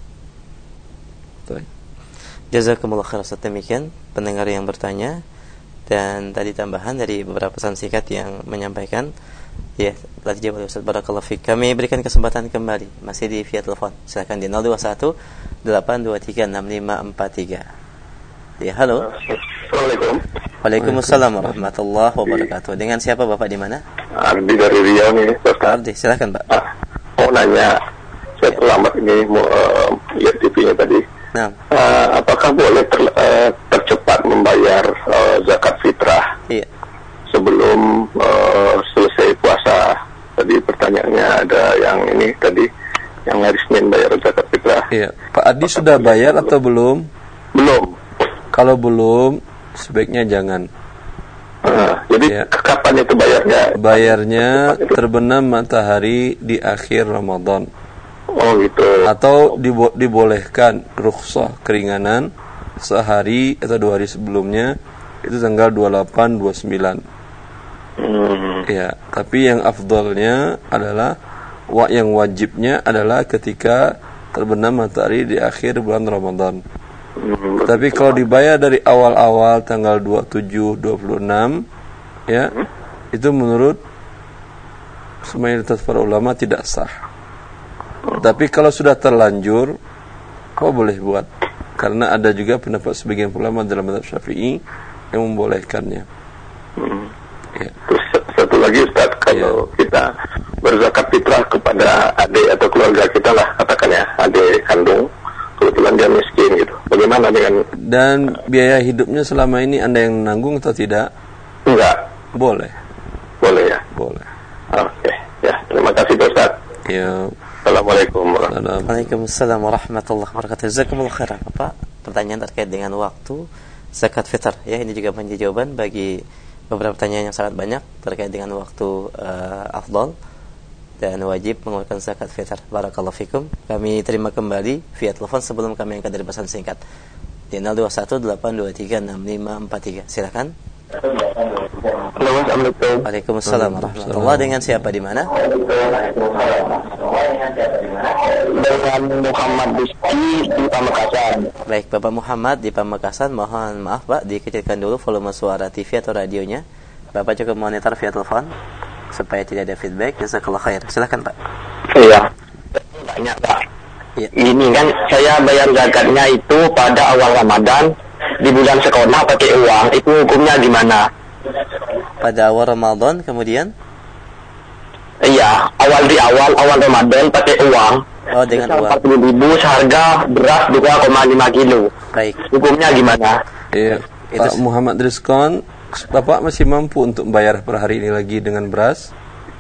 Speaker 1: Baik.
Speaker 2: Jazakumullah khairan. Demikian pendengar yang bertanya. Dan tadi tambahan dari beberapa pesan singkat yang menyampaikan, ya, telah dijawab oleh Ustaz Barakallahu Fik. Kami berikan kesempatan kembali, masih di via telepon. Silakan di nol dua satu delapan dua tiga enam lima empat tiga. Ya, halo.
Speaker 5: Assalamualaikum.
Speaker 2: Waalaikumsalam warahmatullahi wabarakatuh. Dengan siapa Bapak, di mana?
Speaker 5: Ardi dari Riau nih, Ustaz.
Speaker 2: Ardi, silakan Pak.
Speaker 5: Ah, mau nanya, saya terlambat ini mau uh, lihat T V-nya tadi. Nah, uh, apakah boleh ter, uh, tercepat membayar uh, zakat fitrah?
Speaker 2: Iya.
Speaker 5: Sebelum uh, selesai puasa? Tadi pertanyaannya ada yang ini tadi, yang hari Senin bayar zakat fitrah.
Speaker 1: Iya. Pak Adi apakah sudah bayar atau belum?
Speaker 5: Belum.
Speaker 1: Kalau belum, sebaiknya jangan.
Speaker 5: Uh, jadi ya. Kapan itu bayarnya?
Speaker 1: Bayarnya terbenam matahari di akhir Ramadan.
Speaker 5: Oh gitu.
Speaker 1: Atau dibo- dibolehkan rukhsah keringanan sehari atau dua hari sebelumnya, itu tanggal dua puluh delapan, dua puluh sembilan. Hmm. Ya, tapi yang afdalnya adalah wa yang wajibnya adalah ketika terbenam matahari di akhir bulan Ramadan. Hmm. Tapi kalau dibayar dari awal-awal tanggal dua puluh tujuh, dua puluh enam, ya, hmm. itu menurut mayoritas para ulama tidak sah. Tapi kalau sudah terlanjur, kau boleh buat. Karena ada juga pendapat sebagian ulama dalam mazhab Syafi'i yang membolehkannya.
Speaker 5: Hmm. Ya. Terus satu lagi Ustaz, kalau ya. kita berzakat fitrah kepada adik atau keluarga kita lah, katakan ya, adik kandung, kebetulan dia miskin gitu. Bagaimana dengan?
Speaker 1: Dan biaya hidupnya selama ini Anda yang menanggung atau tidak?
Speaker 5: Enggak.
Speaker 1: Boleh.
Speaker 5: Boleh ya?
Speaker 1: Boleh.
Speaker 5: Oke. Okay. Ya, terima kasih Ustaz.
Speaker 1: Ya.
Speaker 5: Assalamualaikum warahmatullahi wabarakatuh.
Speaker 2: Waalaikumsalam warahmatullahi wabarakatuh. Jazakumullah khairan. Bapak, pertanyaan terkait dengan waktu zakat fitr, ya, ini juga menjadi jawaban bagi beberapa pertanyaan yang sangat banyak terkait dengan waktu uh, afdal dan wajib mengeluarkan zakat fitr. Barakallahu fikum. Kami terima kembali via telepon sebelum kami angkat dari pesan singkat di nol dua satu delapan dua tiga enam lima empat tiga. Silakan.
Speaker 5: Assalamualaikum.
Speaker 2: Waalaikumsalam warahmatullahi. Dengan siapa, di mana?
Speaker 5: Dengan Muhammad Rizki di Pamekasan.
Speaker 2: Baik, Bapak Muhammad di Pamekasan, mohon maaf Pak, dikecilkan dulu volume suara T V atau radionya. Bapak cukup monitor via telepon supaya tidak ada feedback. Jazakallah khair. Silakan Pak.
Speaker 5: Iya. Banyak Pak. Ya. Ini kan saya bayar zakatnya itu pada awal Ramadan di bulan sekolah pakai uang, itu hukumnya gimana?
Speaker 2: Pada awal Ramadan kemudian?
Speaker 5: Iya, awal di awal awal Ramadan pakai uang.
Speaker 2: Oh, dengan uang.
Speaker 5: empat puluh ribu seharga beras dua koma lima kilo.
Speaker 2: Baik.
Speaker 5: Hukumnya gimana?
Speaker 1: Iya. Pak Muhammad Rizkon, Bapak masih mampu untuk bayar per hari ini lagi dengan beras?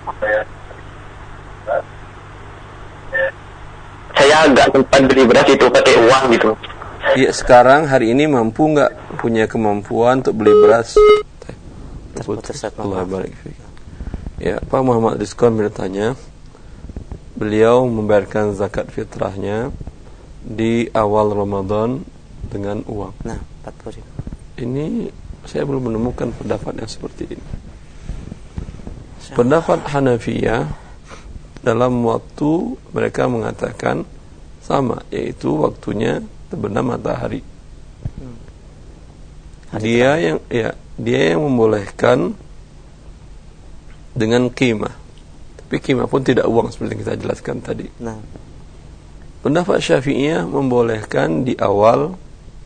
Speaker 2: Saya agak sempat beli beras itu pakai uang gitu.
Speaker 1: Iya, sekarang hari ini mampu nggak punya kemampuan untuk beli beras?
Speaker 2: Terputus,
Speaker 1: Allah barik fiik. Ya, Pak Muhammad Rizkon bertanya, beliau membayarkan zakat fitrahnya di awal Ramadan dengan uang.
Speaker 2: Nah, empat puluh ribu.
Speaker 1: Ini saya belum menemukan pendapat yang seperti ini. Pendapat Hanafiyah dalam waktu mereka mengatakan sama, yaitu waktunya terbenam matahari.
Speaker 2: Hmm.
Speaker 1: Dia yang ya, dia yang membolehkan dengan qimah. Tapi qimah pun tidak uang seperti yang kita jelaskan tadi.
Speaker 2: Nah.
Speaker 1: Pendapat Syafi'iyah membolehkan di awal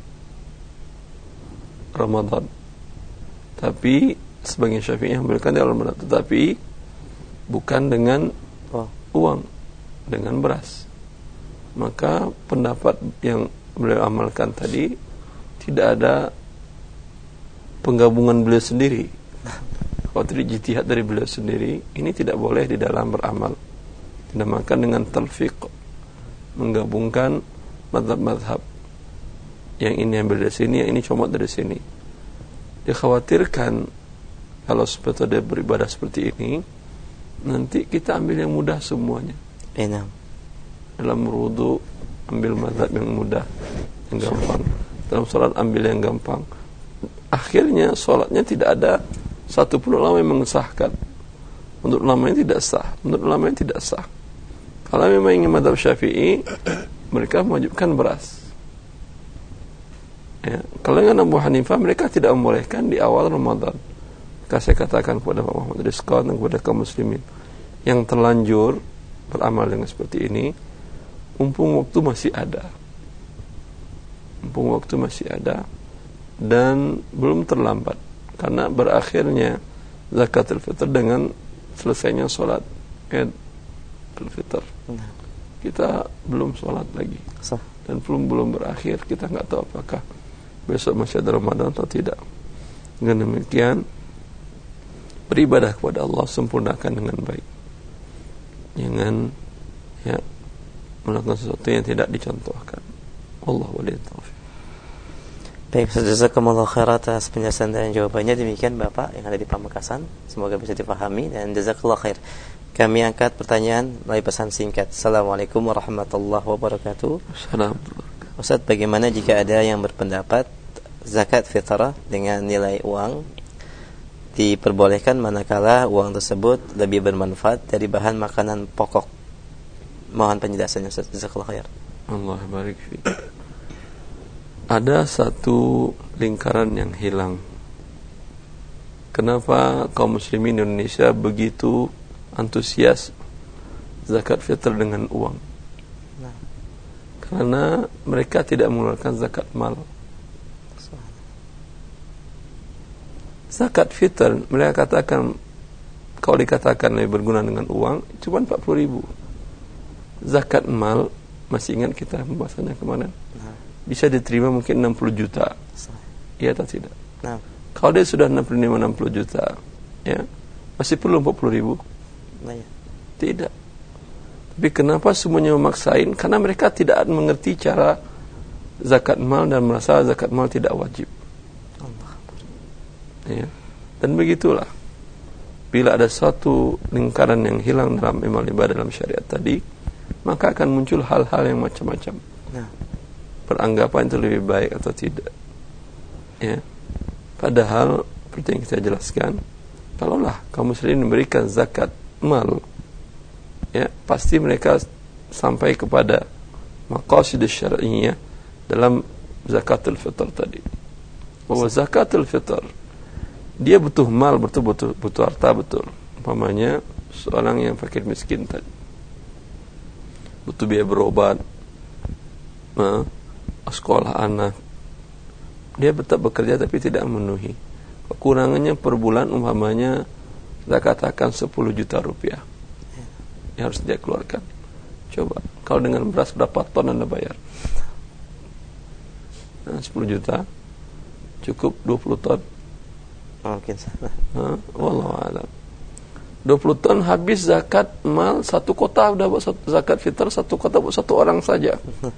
Speaker 1: Ramadan. Tapi sebagian Syafi'iyah membolehkan di awal Ramadan, tetapi bukan dengan
Speaker 2: oh.
Speaker 1: uang, dengan beras. Maka pendapat yang beliau amalkan tadi tidak ada penggabungan beliau sendiri. Kalau tidak ijtihad dari beliau sendiri, ini tidak boleh di dalam beramal. Dinamakan dengan talfiq, menggabungkan mazhab-mazhab. Yang ini ambil dari sini, yang ini comot dari sini. Dikhawatirkan kalau seperti ada beribadah seperti ini, nanti kita ambil yang mudah semuanya.
Speaker 2: Enak.
Speaker 1: Dalam wudu ambil mazhab yang mudah, yang gampang. Dalam salat ambil yang gampang. Akhirnya salatnya tidak ada satu pun ulama yang mengesahkan. Menurut ulama yang tidak sah, menurut ulama yang tidak sah. Kalau memang ingin mazhab Syafi'i, mereka mewajibkan beras. Ya, kalau dengan Abu Hanifah, mereka tidak membolehkan di awal Ramadan. Maka saya katakan kepada Pak Muhammad Rizqan dan kepada kaum muslimin yang terlanjur beramal dengan seperti ini, mumpung waktu masih ada, mumpung waktu masih ada dan belum terlambat, karena berakhirnya zakatul fitr dengan selesainya sholat Idul Fitr. Kita belum sholat lagi dan belum belum berakhir, kita nggak tahu apakah besok masih ada Ramadan atau tidak. Dengan demikian, beribadah kepada Allah sempurnakan dengan baik. Jangan ya melakukan sesuatu yang tidak dicontohkan. Wallahu a'lam.
Speaker 2: Baik, jazakumullah khairan atas penjelasan dan jawabannya. Demikian Bapak yang ada di Pamekasan, semoga bisa dipahami dan jazakallah khair. Kami angkat pertanyaan melalui pesan singkat. Assalamualaikum warahmatullahi wabarakatuh.
Speaker 1: Assalamualaikum.
Speaker 2: Ustaz, bagaimana jika ada yang berpendapat zakat fitrah dengan nilai uang diperbolehkan manakala uang tersebut lebih bermanfaat dari bahan makanan pokok? Mohon penjelasannya Ustaz. Jazakallah khair.
Speaker 1: Allah barik fiik. Ada satu lingkaran yang hilang. Kenapa kaum muslimin Indonesia begitu antusias zakat fitr dengan uang?
Speaker 2: Nah.
Speaker 1: Karena mereka tidak mengeluarkan zakat mal. Zakat fitr mereka katakan, kalau dikatakan lebih berguna dengan uang, cuma empat puluh ribu. Zakat mal, masih ingat kita pembahasannya kemana? Nah. Bisa diterima mungkin enam puluh juta. Iya atau tidak?
Speaker 2: Nah.
Speaker 1: Kalau dia sudah enam puluh lima enam puluh juta, ya, masih perlu empat puluh ribu?
Speaker 2: Nah, ya.
Speaker 1: Tidak. Tapi kenapa semuanya memaksain? Karena mereka tidak mengerti cara zakat mal dan merasa zakat mal tidak wajib.
Speaker 2: Allah.
Speaker 1: Ya. Dan begitulah. Bila ada satu lingkaran yang hilang dalam amal ibadah dalam syariat tadi, maka akan muncul hal-hal yang macam-macam.
Speaker 2: Nah.
Speaker 1: Beranggapan itu lebih baik atau tidak. Ya. Padahal seperti yang kita jelaskan, kalaulah kaum muslimin memberikan zakat mal, ya, pasti mereka sampai kepada maqasid syar'iyyah dalam zakatul fitr tadi. Bahwa zakatul fitr dia butuh mal, betul butuh butuh harta betul. Umpamanya seorang yang fakir miskin tadi butuh biaya berobat, nah, sekolah anak, dia tetap bekerja tapi tidak memenuhi. Kekurangannya per bulan umpamanya kita katakan sepuluh juta rupiah yang harus dia keluarkan. Coba kalau dengan beras berapa ton Anda bayar? Nah, sepuluh juta cukup dua puluh ton?
Speaker 2: Mungkin salah.
Speaker 1: Nah, wallahu a'lam. dua puluh ton habis zakat mal satu kota, udah buat zakat fitrah satu kota buat satu orang saja.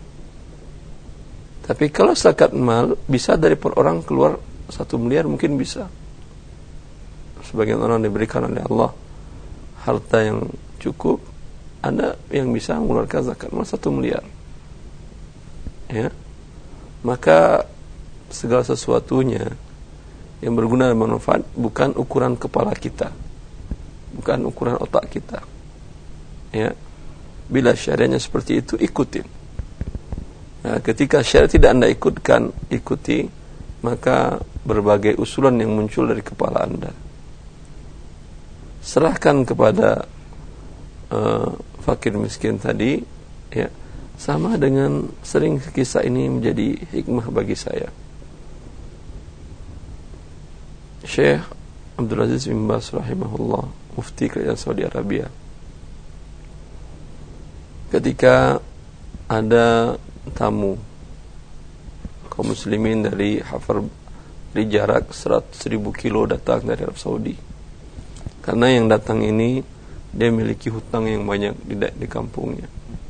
Speaker 1: Tapi kalau zakat mal bisa dari per orang keluar satu miliar, mungkin bisa. Sebagian orang diberikan oleh Allah harta yang cukup, ada yang bisa mengeluarkan zakat mal satu miliar. Ya, maka segala sesuatunya yang berguna dan bermanfaat bukan ukuran kepala kita, bukan ukuran otak kita. Ya, bila syariatnya seperti itu, ikutin. Nah, ketika syariat tidak anda ikutkan, ikuti, maka berbagai usulan yang muncul dari kepala anda serahkan kepada uh, fakir miskin tadi. Ya, sama dengan sering kisah ini menjadi hikmah bagi saya. Syekh Abdul Aziz bin Baz rahimahullah, mufti kerajaan Saudi Arabia, ketika ada tamu kaum muslimin dari Hafar, dari jarak seratus ribu kilo datang dari Arab Saudi, karena yang datang ini dia memiliki hutang yang banyak di, di kampungnya,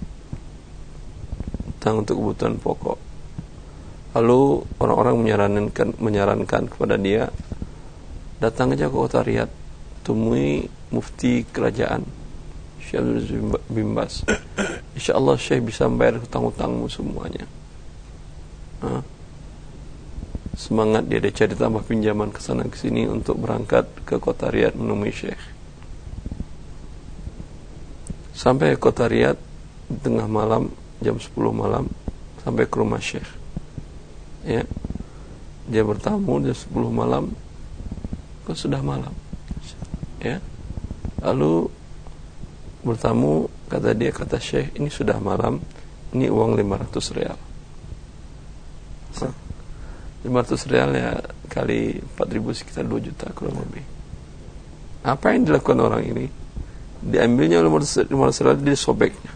Speaker 1: hutang untuk kebutuhan pokok. Lalu orang-orang menyarankan menyarankan kepada dia, datang aja ke kota Riyadh, temui mufti kerajaan Syekh Abdul Aziz bin Baz. InsyaAllah Syekh bisa membayar hutang-hutangmu semuanya. Ha? Semangat dia, dia cari tambah pinjaman ke sana ke sini untuk berangkat ke kota Riyadh menemui Syekh. Sampai ke kota Riyadh tengah malam, jam sepuluh malam, sampai ke rumah Syekh. Ya, dia bertamu jam sepuluh malam, kok sudah malam. Ya, lalu bertamu, kata dia, kata Syekh, ini sudah malam, ini uang lima ratus rial. lima ratus rial ya kali empat ribu sekitar dua juta kurang lebih. Apa yang dilakukan orang ini? Diambilnya lima ratus rial, disobeknya.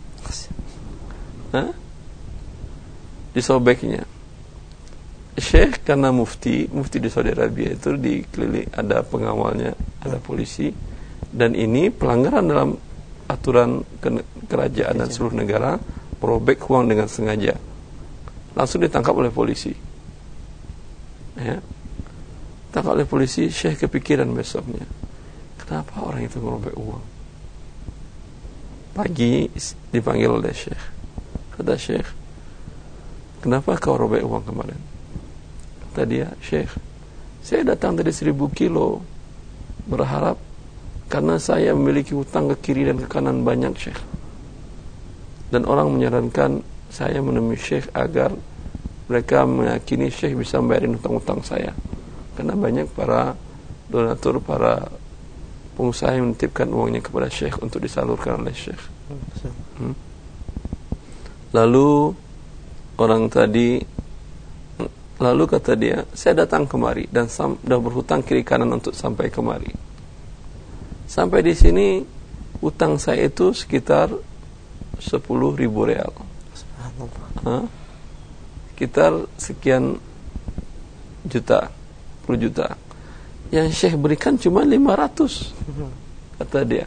Speaker 1: Hah? Disobeknya. Syekh karena mufti, mufti di Saudi Arabia itu dikeliling, ada pengawalnya, ada polisi, dan ini pelanggaran dalam aturan kerajaan dan seluruh negara, merobek uang dengan sengaja. Langsung ditangkap oleh polisi. Ya, tangkap oleh polisi. Syekh kepikiran besoknya, kenapa orang itu merobek uang? Pagi dipanggil oleh Syekh. Kata Syekh, kenapa kau robek uang kemarin? Kata dia, Syekh, saya datang dari seribu kilo berharap, karena saya memiliki hutang ke kiri dan ke kanan banyak, Syekh. Dan orang menyarankan saya menemui Syekh agar mereka meyakini Syekh bisa membayarin hutang-hutang saya, karena banyak para donatur, para pengusaha yang menitipkan uangnya kepada Syekh untuk disalurkan oleh Syekh. hmm? Lalu orang tadi, lalu kata dia, saya datang kemari dan sam, sudah berhutang kiri kanan untuk sampai kemari. Sampai di sini hutang saya itu sekitar sepuluh ribu real. Hah? Sekitar sekian juta, sepuluh juta. Yang Syekh berikan cuma lima ratus, kata dia.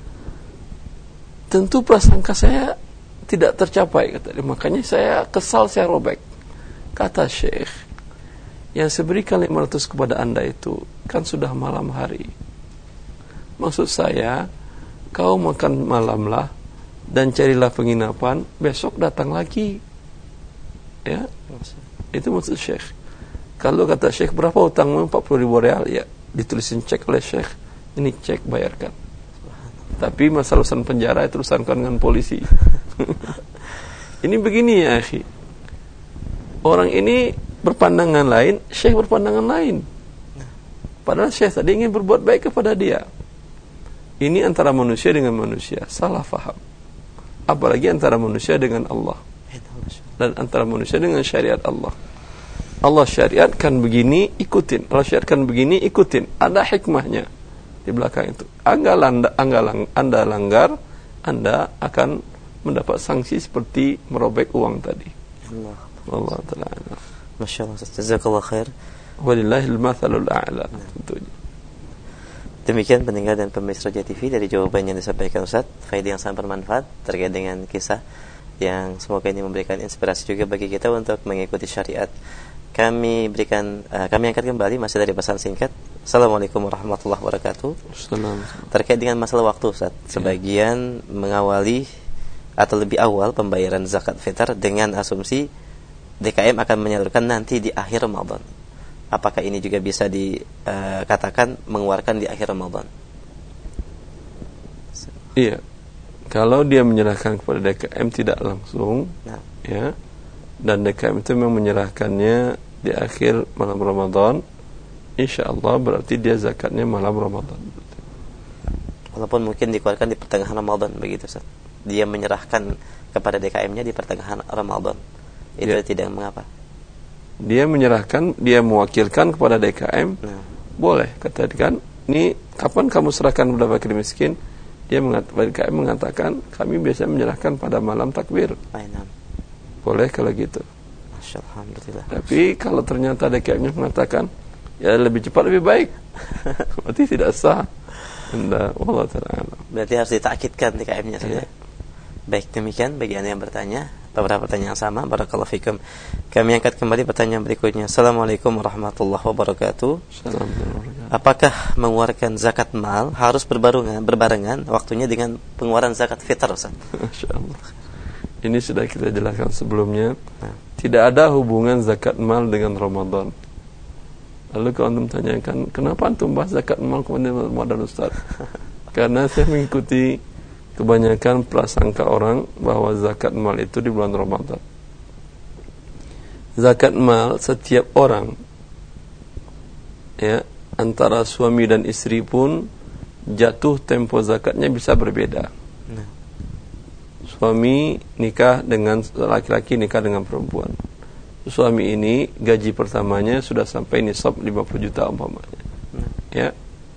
Speaker 1: Tentu prasangka saya tidak tercapai, kata dia. Makanya saya kesal, saya robek. Kata Syekh, yang saya berikan lima ratus kepada anda itu kan sudah malam hari. Maksud saya, kau makan malamlah dan carilah penginapan, besok datang lagi. Ya, itu maksud Syekh. Kalau kata Syekh, berapa hutangmu? empat puluh ribu real. Ya, ditulisin cek oleh Syekh, ini cek, bayarkan. Tapi masalah urusan penjara itu urusan dengan polisi. Ini begini ya akhi, orang ini berpandangan lain, Syekh berpandangan lain. Padahal Syekh tadi ingin berbuat baik kepada dia. Ini antara manusia dengan manusia, salah faham. Apalagi antara manusia dengan Allah, dan antara manusia dengan syariat Allah. Allah syariatkan begini, ikutin. Allah syariatkan begini, ikutin. Ada hikmahnya di belakang itu. Anda, anda, anda langgar, Anda akan mendapat sanksi seperti merobek uang tadi. Allah, Allah Ta'ala.
Speaker 2: Masya Allah, jazakallah khair.
Speaker 1: Walillahil mathalul a'la. Tentunya.
Speaker 2: Demikian pendengar dan pemirsa Roja T V, dari jawaban yang disampaikan Ustaz, faedah yang sangat bermanfaat terkait dengan kisah yang semoga ini memberikan inspirasi juga bagi kita untuk mengikuti syariat. Kami berikan uh, kami angkat kembali masih dari pesan singkat. Assalamualaikum warahmatullahi wabarakatuh.
Speaker 1: Assalamualaikum.
Speaker 2: Terkait dengan masalah waktu Ustaz, sebagian mengawali atau lebih awal pembayaran zakat fitar dengan asumsi D K M akan menyalurkan nanti di akhir Ramadan. Apakah ini juga bisa dikatakan uh, mengeluarkan di akhir Ramadan?
Speaker 1: Iya. Kalau dia menyerahkan kepada D K M tidak langsung, nah. ya, dan D K M itu memang menyerahkannya di akhir malam Ramadan, insya Allah berarti dia zakatnya malam Ramadan.
Speaker 2: Walaupun mungkin dikeluarkan di pertengahan Ramadan, begitu Ustaz. Dia menyerahkan kepada D K M-nya di pertengahan Ramadan, itu ya. Tidak mengapa.
Speaker 1: Dia menyerahkan, dia mewakilkan kepada D K M, nah. boleh katakan, ini kapan kamu serahkan kepada fakir miskin? Dia mengatakan, D K M mengatakan kami biasa menyerahkan pada malam takbir. Ainam. Boleh kalau gitu.
Speaker 2: Alhamdulillah.
Speaker 1: Tapi kalau ternyata D K M-nya mengatakan ya lebih cepat lebih baik, berarti tidak sah. Anda wallahu ta'ala.
Speaker 2: Berarti harus ditakkidkan D K M-nya saja. Ya. Baik, demikian bagi Anda yang bertanya. Beberapa pertanyaan yang sama. Barakallahu fikum. Kami angkat kembali pertanyaan berikutnya. Assalamualaikum warahmatullahi wabarakatuh.
Speaker 1: Assalamualaikum.
Speaker 2: Apakah mengeluarkan zakat mal harus berbarengan berbarengan waktunya dengan pengeluaran zakat fitar, Ustaz?
Speaker 1: Masyaallah. Ini sudah kita jelaskan sebelumnya. Nah. Tidak ada hubungan zakat mal dengan Ramadan. Lalu kalau antum tanyakan, kenapa antum bahas zakat mal kemudian Ramadan, Ustaz? Karena saya mengikuti kebanyakan prasangka orang bahwa zakat mal itu di bulan Ramadan. Zakat mal setiap orang, ya, antara suami dan istri pun jatuh tempo zakatnya bisa berbeda. Nah. Suami nikah dengan laki-laki, nikah dengan perempuan. Suami ini gaji pertamanya sudah sampai nisab lima puluh juta umpamanya. Nah. Ya.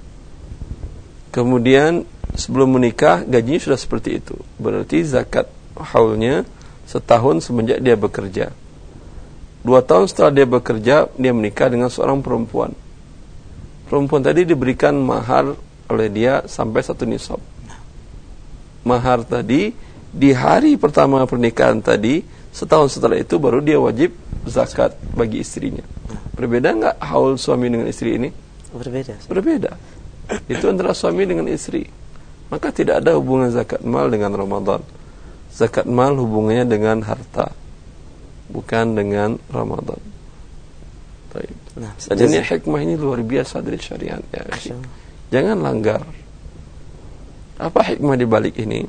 Speaker 1: Kemudian sebelum menikah gajinya sudah seperti itu. Berarti zakat haulnya setahun semenjak dia bekerja. Dua tahun setelah dia bekerja, dia menikah dengan seorang perempuan. Perempuan tadi diberikan mahar oleh dia sampai satu nisab. Mahar tadi di hari pertama pernikahan tadi, setahun setelah itu baru dia wajib zakat bagi istrinya. Berbeda enggak haul suami dengan istri ini?
Speaker 2: Berbeda.
Speaker 1: Berbeda. Itu antara suami dengan istri. Maka tidak ada hubungan zakat mal dengan Ramadan. Zakat mal hubungannya dengan harta, bukan dengan Ramadan. Baik. Nah, jadi hikmah ini luar biasa dari syariat, ya. Jangan langgar. Apa hikmah di balik ini?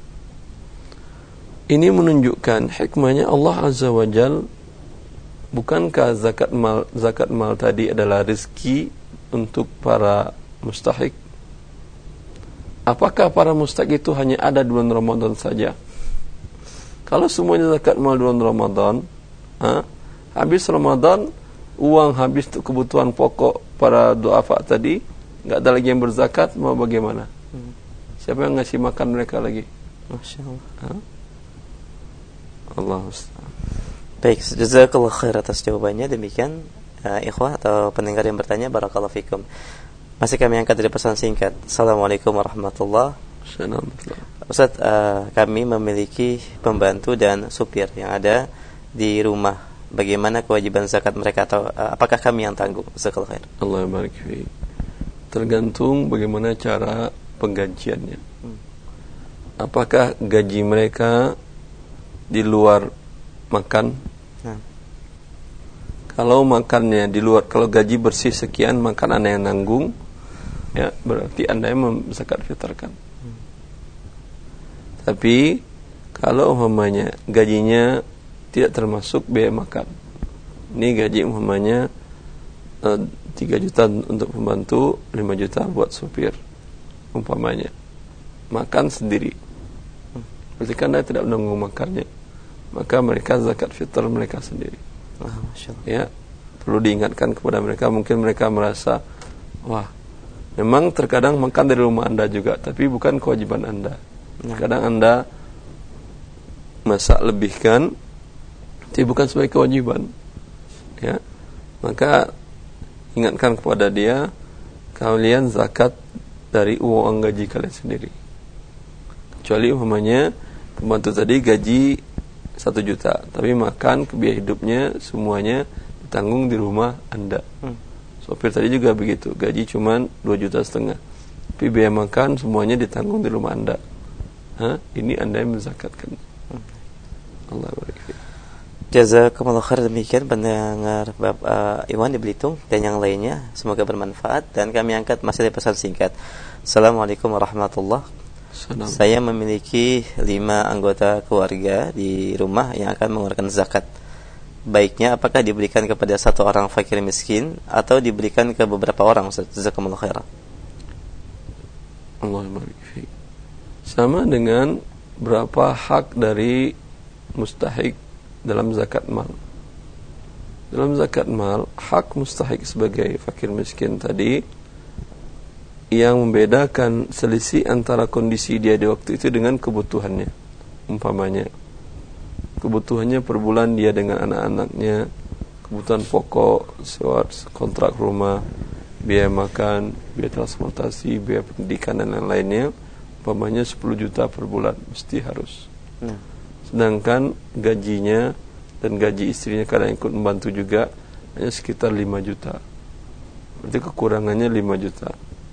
Speaker 1: Ini menunjukkan hikmahnya Allah Azza wa Jal. Bukankah zakat mal zakat mal tadi adalah rezeki untuk para mustahik? Apakah para mustahik itu hanya ada di bulan Ramadan saja? Kalau semuanya zakat mal di bulan Ramadan, ha? Habis Ramadan, uang habis untuk kebutuhan pokok para duafa tadi, nggak ada lagi yang berzakat, mau bagaimana? Hmm. Siapa yang ngasih makan mereka lagi?
Speaker 2: Masya Allah.
Speaker 1: Ha? Allah Ustaz.
Speaker 2: Baik, jazakallah khair atas jawabannya. Demikian uh, ikhwah atau pendengar yang bertanya, barakallahu fikum. Masih kami angkat dari pesan singkat. Assalamualaikum warahmatullahi wabarakatuh. Ustaz, uh, kami memiliki pembantu dan supir yang ada di rumah. Bagaimana kewajiban zakat mereka, atau uh, apakah kami yang tanggung? Jazakallahu khair.
Speaker 1: Allah barik fi. Tergantung bagaimana cara penggajiannya. Hmm. Apakah gaji mereka di luar makan? Hmm. Kalau makannya di luar, kalau gaji bersih sekian, makan Anda yang nanggung, ya berarti Anda yang zakat fitrkan. Hmm. Tapi kalau umpamanya gajinya tidak termasuk biaya makan, ini gaji umpamanya uh, tiga juta untuk pembantu, lima juta buat supir umpamanya, makan sendiri, berarti kan Anda tidak menanggung makannya, maka mereka zakat fitr mereka sendiri.
Speaker 2: Oh, Masya Allah.
Speaker 1: Ya, perlu diingatkan kepada mereka. Mungkin mereka merasa, wah, memang terkadang makan dari rumah Anda juga, tapi bukan kewajiban Anda. Terkadang Anda masak lebihkan, tapi bukan sebagai kewajiban. Ya, maka ingatkan kepada dia, kalian zakat dari uang gaji kalian sendiri. Kecuali umpamanya pembantu tadi gaji satu juta, tapi makan, biaya hidupnya semuanya ditanggung di rumah Anda. Hmm. Sopir tadi juga begitu, gaji cuma dua juta setengah, tapi biaya makan semuanya ditanggung di rumah Anda. Hah? Ini Anda yang menzakatkan. Hmm. Allah barik.
Speaker 2: Jazakumullah khair. Demikian pendengar Bapak uh, Iwan di Belitung dan yang lainnya, semoga bermanfaat. Dan kami angkat masih dari pesan singkat. Assalamualaikum warahmatullahi wabarakatuh. Saya memiliki lima anggota keluarga di rumah yang akan mengeluarkan zakat. Baiknya apakah diberikan kepada satu orang fakir miskin atau diberikan ke beberapa orang? Jazakumullah khairan.
Speaker 1: Allah barik. Sama dengan berapa hak dari mustahik dalam zakat mal. Dalam zakat mal, hak mustahik sebagai fakir miskin tadi yang membedakan selisih antara kondisi dia di waktu itu dengan kebutuhannya. Umpamanya kebutuhannya per bulan dia dengan anak-anaknya, kebutuhan pokok, sewa kontrak rumah, biaya makan, biaya transportasi, biaya pendidikan dan lain-lainnya, umpamanya sepuluh juta per bulan mesti harus. Nah, sedangkan gajinya dan gaji istrinya kadang ikut membantu juga hanya sekitar lima juta. Berarti kekurangannya lima juta.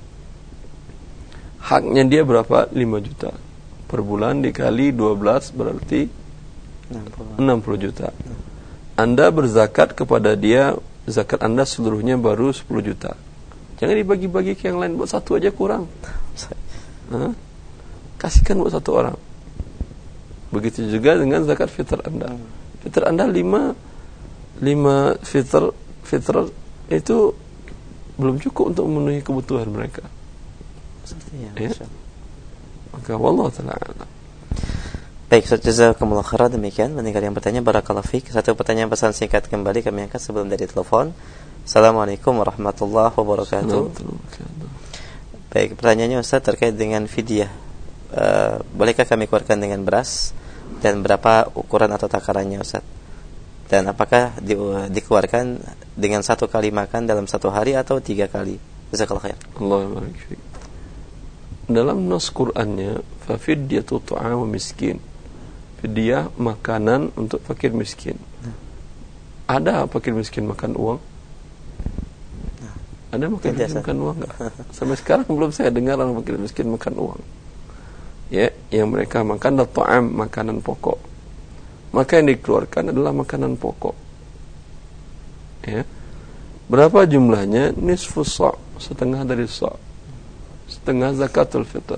Speaker 1: Haknya dia berapa? lima juta. Per bulan dikali dua belas berarti enam puluh juta. Anda berzakat kepada dia, zakat Anda seluruhnya baru sepuluh juta. Jangan dibagi-bagi ke yang lain, buat satu aja kurang. Hah? Kasihkan buat satu orang. Begitu juga dengan zakat fitr Anda. Fitr Anda lima lima fitr fitr itu belum cukup untuk memenuhi kebutuhan mereka. Ya. Maka wallahu ta'ala.
Speaker 2: Baik, jazakumullah khairan. Demikian mendengar yang bertanya, barakallahu fiik. Satu pertanyaan pesan singkat kembali kami angkat sebelum dari telepon. Assalamualaikum warahmatullahi wabarakatuh. Baik, pertanyaannya Ustaz terkait dengan fidyah. Uh, bolehkah kami keluarkan dengan beras? Dan berapa ukuran atau takarannya Ustaz? Dan apakah di, uh, dikeluarkan dengan satu kali makan dalam satu hari atau tiga kali? Jazakallahu khair.
Speaker 1: Allah barik fiik. Dalam nas Qur'annya, fa fidyatu ta'am miskin. Fidyah makanan untuk fakir miskin. Nah. Ada fakir miskin makan uang? Nah. Ada fakir miskin makan uang enggak? Sampai sekarang belum saya dengar orang fakir miskin makan uang. Ya, yang mereka makan adalah ta'am, makanan pokok. Maka yang dikeluarkan adalah makanan pokok. Ya. Berapa jumlahnya? Nisfu sa', setengah dari sa'. Setengah zakatul fitr.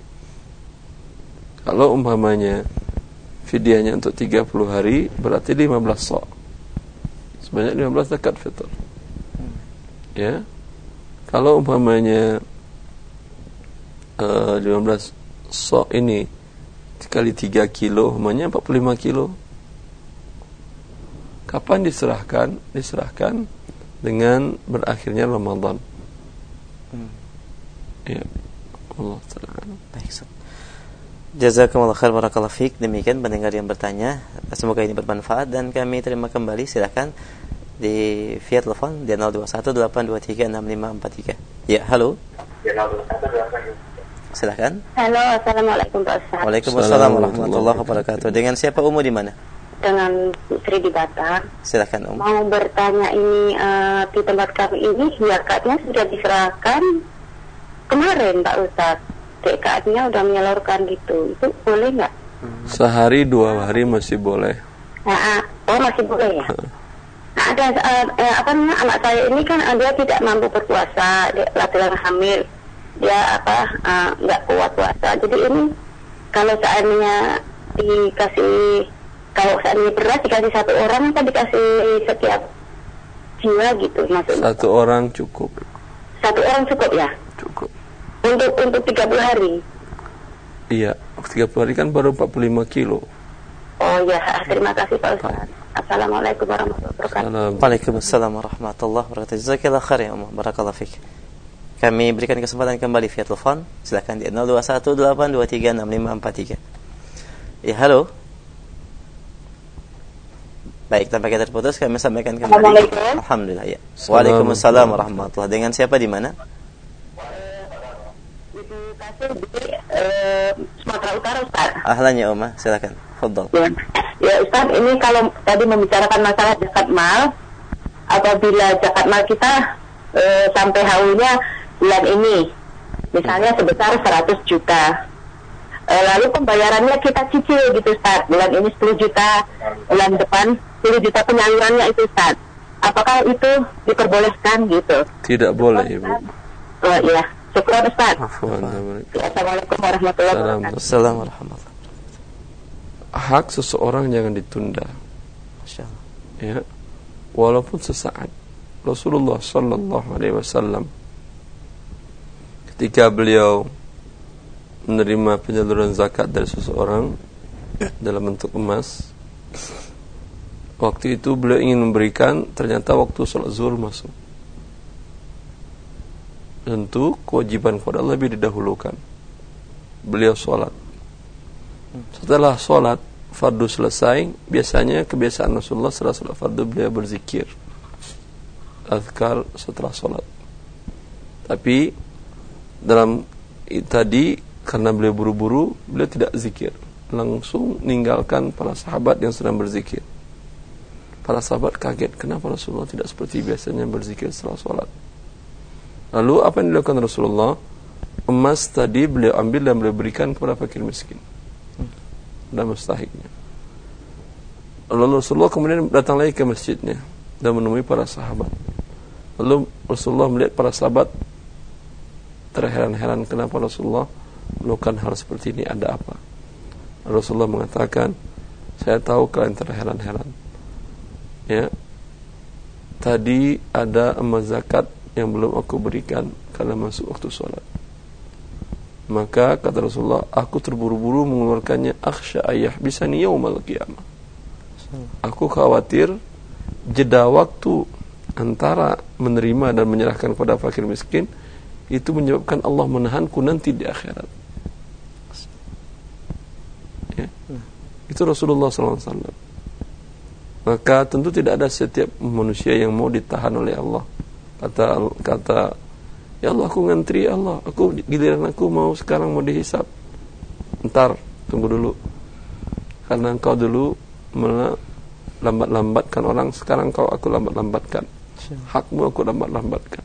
Speaker 1: Kalau umpamanya fidyahnya untuk tiga puluh hari, berarti lima belas sa'. Sebanyak lima belas zakat fitr. Ya. Kalau umpamanya uh, lima belas sa' ini dikali tiga kilo, umpamanya empat puluh lima kilo. Kapan diserahkan? Diserahkan dengan berakhirnya Ramadan. Hmm. Ya. Allah taala.
Speaker 2: Baik. Jazakumullah khair, barakallahu fiik. Demikian pendengar yang bertanya, semoga ini bermanfaat dan kami terima kembali. Silakan di via telepon di nol dua satu delapan dua tiga enam lima empat tiga. Ya, halo. Silakan.
Speaker 4: Halo, assalamualaikum Pak Ustaz.
Speaker 2: Waalaikumsalam warahmatullahi wabarakatuh. Dengan siapa Umu di mana?
Speaker 4: Dengan Putri di Batam.
Speaker 2: Silakan Umu.
Speaker 4: Mau bertanya ini uh, di tempat kami ini zakatnya sudah diserahkan kemarin Pak Ustaz. D K A-nya udah menyalurkan gitu. Itu boleh nggak?
Speaker 1: Sehari dua hari masih boleh.
Speaker 4: Nah, oh masih boleh ya. Nah, ada uh, eh, apa namanya anak saya ini kan uh, dia tidak mampu berpuasa, dia laki-laki hamil. Dia apa nggak uh, kuat puasa. Jadi ini kalau seandainya dikasih, kalau seandainya beras dikasih satu orang apa dikasih setiap jiwa gitu maksudnya?
Speaker 1: Satu orang cukup.
Speaker 4: Satu orang cukup ya?
Speaker 1: Cukup.
Speaker 4: Untuk untuk tiga puluh hari.
Speaker 1: Iya, tiga puluh hari kan baru empat puluh lima kilo.
Speaker 4: Oh ya, terima kasih Pak Ustaz. Assalamualaikum warahmatullahi wabarakatuh.
Speaker 2: Waalaikumsalam warahmatullahi wabarakatuh. Jazakallahu khair ya Umar, barakallahu fiik. Kami berikan kesempatan kembali via telepon. Silakan di nol dua satu delapan dua tiga enam lima empat tiga. Ya, halo. Baik, tampaknya terputus, kami sampaikan kembali.
Speaker 4: Assalamualaikum.
Speaker 2: Alhamdulillah ya. Waalaikumsalam warahmatullahi. Dengan siapa di mana?
Speaker 4: lokasi di uh, Sumatera Utara, Ustaz.
Speaker 2: Ahlan ya Oma, silakan. Fadhal.
Speaker 4: Ya. Ya Ustaz, ini kalau tadi membicarakan masalah zakat mal, apabila zakat mal kita uh, sampai haulnya bulan ini, misalnya sebesar seratus juta. Uh, lalu pembayarannya kita cicil gitu Ustaz. Bulan ini sepuluh juta, bulan depan sepuluh juta penyalurannya itu Ustaz. Apakah itu diperbolehkan gitu?
Speaker 1: Tidak boleh, Ibu.
Speaker 4: Oh iya, syukur Ustaz.
Speaker 1: Assalamualaikum
Speaker 4: warahmatullahi wabarakatuh.
Speaker 2: Assalamualaikum warahmatullahi wabarakatuh.
Speaker 1: Hak seseorang jangan ditunda.
Speaker 2: Masya Allah.
Speaker 1: Ya, walaupun sesaat. Rasulullah Sallallahu Alaihi Wasallam ketika beliau menerima penyaluran zakat dari seseorang dalam bentuk emas, waktu itu beliau ingin memberikan, ternyata waktu sholat zuhur masuk. Tentu kewajiban kepada Allah lebih didahulukan. Beliau sholat. Setelah sholat fardu selesai, biasanya kebiasaan Rasulullah setelah sholat fardu beliau berzikir, azkar setelah sholat. Tapi dalam tadi karena beliau buru-buru, beliau tidak zikir, langsung meninggalkan para sahabat yang sedang berzikir. Para sahabat kaget, kenapa Rasulullah tidak seperti biasanya berzikir setelah sholat. Lalu apa yang dilakukan Rasulullah? Emas tadi beliau ambil dan beliau berikan kepada fakir miskin dan mustahiknya. Lalu Rasulullah kemudian datang lagi ke masjidnya dan menemui para sahabat. Lalu Rasulullah melihat para sahabat terheran-heran, kenapa Rasulullah melakukan hal seperti ini, ada apa? Rasulullah mengatakan, saya tahu kalian terheran-heran. Ya, tadi ada emas zakat yang belum aku berikan karena masuk waktu sholat. Maka kata Rasulullah, aku terburu-buru mengeluarkannya, akhsha ayah bisani yaumal qiyamah. Aku khawatir jeda waktu antara menerima dan menyerahkan kepada fakir miskin itu menyebabkan Allah menahanku nanti di akhirat. Ya. Itu Rasulullah sallallahu alaihi wasallam. Maka tentu tidak ada setiap manusia yang mau ditahan oleh Allah. Kata kata ya Allah, aku ngantri, ya Allah, aku giliran aku mau sekarang mau dihisap. Entar tunggu dulu, karena engkau dulu melambat-lambatkan orang, sekarang kau aku lambat-lambatkan. Hakmu aku lambat-lambatkan.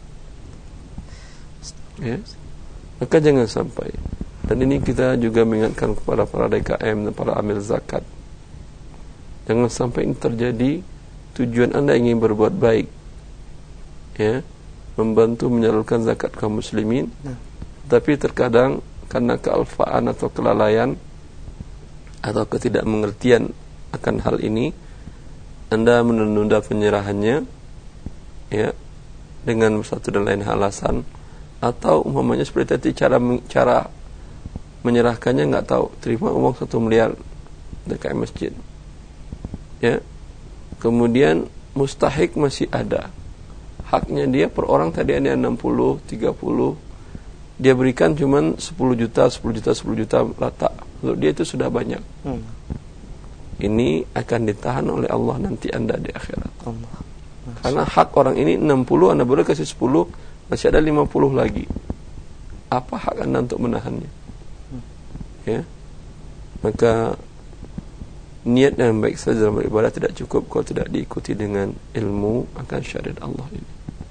Speaker 1: Ya, maka jangan sampai. Dan ini kita juga mengingatkan kepada para D K M dan para amil zakat. Jangan sampai ini terjadi. Tujuan Anda ingin berbuat baik, ya, membantu menyalurkan zakat kaum muslimin, nah. Tapi terkadang karena kealfaan atau kelalaian atau ketidakmengertian akan hal ini, Anda menunda penyerahannya, ya, dengan satu dan lain alasan, atau umpamanya seperti tadi cara cara menyerahkannya nggak tahu, terima uang satu miliar D K M masjid, ya, kemudian mustahik masih ada, haknya dia per orang tadi ada enam puluh, tiga puluh, dia berikan cuman sepuluh juta, sepuluh juta, sepuluh juta rata, untuk dia itu sudah banyak. hmm. Ini akan ditahan oleh Allah nanti Anda di akhirat. Allah. Karena hak orang ini enam puluh, Anda boleh kasih sepuluh, masih ada lima puluh lagi. Apa hak Anda untuk menahannya? hmm. Ya, maka niat yang baik saja dalam beribadah tidak cukup kalau tidak diikuti dengan ilmu akan syariat Allah ini.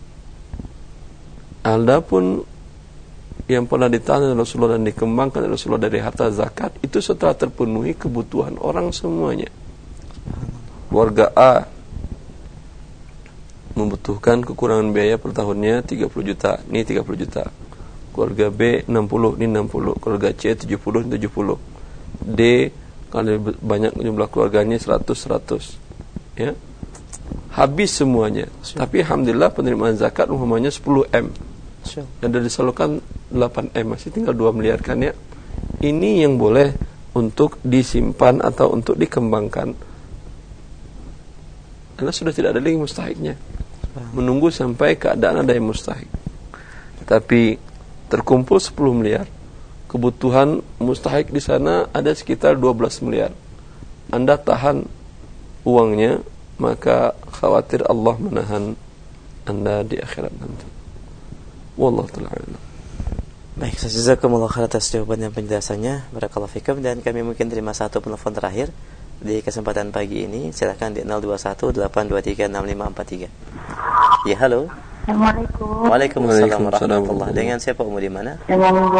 Speaker 1: Adapun yang pernah ditahan oleh Rasulullah dan dikembangkan oleh Rasulullah dari harta zakat, itu setelah terpenuhi kebutuhan orang semuanya. Warga A membutuhkan kekurangan biaya per tahunnya tiga puluh juta, ini tiga puluh juta. Keluarga B enam puluh, ini enam puluh. Keluarga C tujuh puluh, tujuh puluh. D kalau banyak jumlah keluarganya seratus, seratus, ya, habis semuanya. Sure. Tapi alhamdulillah penerimaan zakat umpamanya sepuluh M, sure, dan sudah disalurkan delapan M, masih tinggal dua miliar kan, ya. Ini yang boleh untuk disimpan atau untuk dikembangkan, karena sudah tidak ada lagi mustahiknya. Menunggu sampai keadaan ada yang mustahik. Tapi terkumpul sepuluh miliar, kebutuhan mustahik di sana ada sekitar dua belas miliar. Anda tahan uangnya, maka khawatir Allah menahan Anda di akhirat nanti. Wallahu ta'ala a'lam.
Speaker 2: Baik, jazakumullah khair atas jawaban dan penjelasannya. Barakallahu fikum. Dan kami mungkin terima satu penelpon terakhir di kesempatan pagi ini. Silakan di nol dua satu delapan dua tiga enam lima empat tiga. Ya, halo.
Speaker 4: Assalamualaikum.
Speaker 2: Waalaikumsalam warahmatullahi. Dengan siapa Umu di mana?
Speaker 4: Dengan Ibu.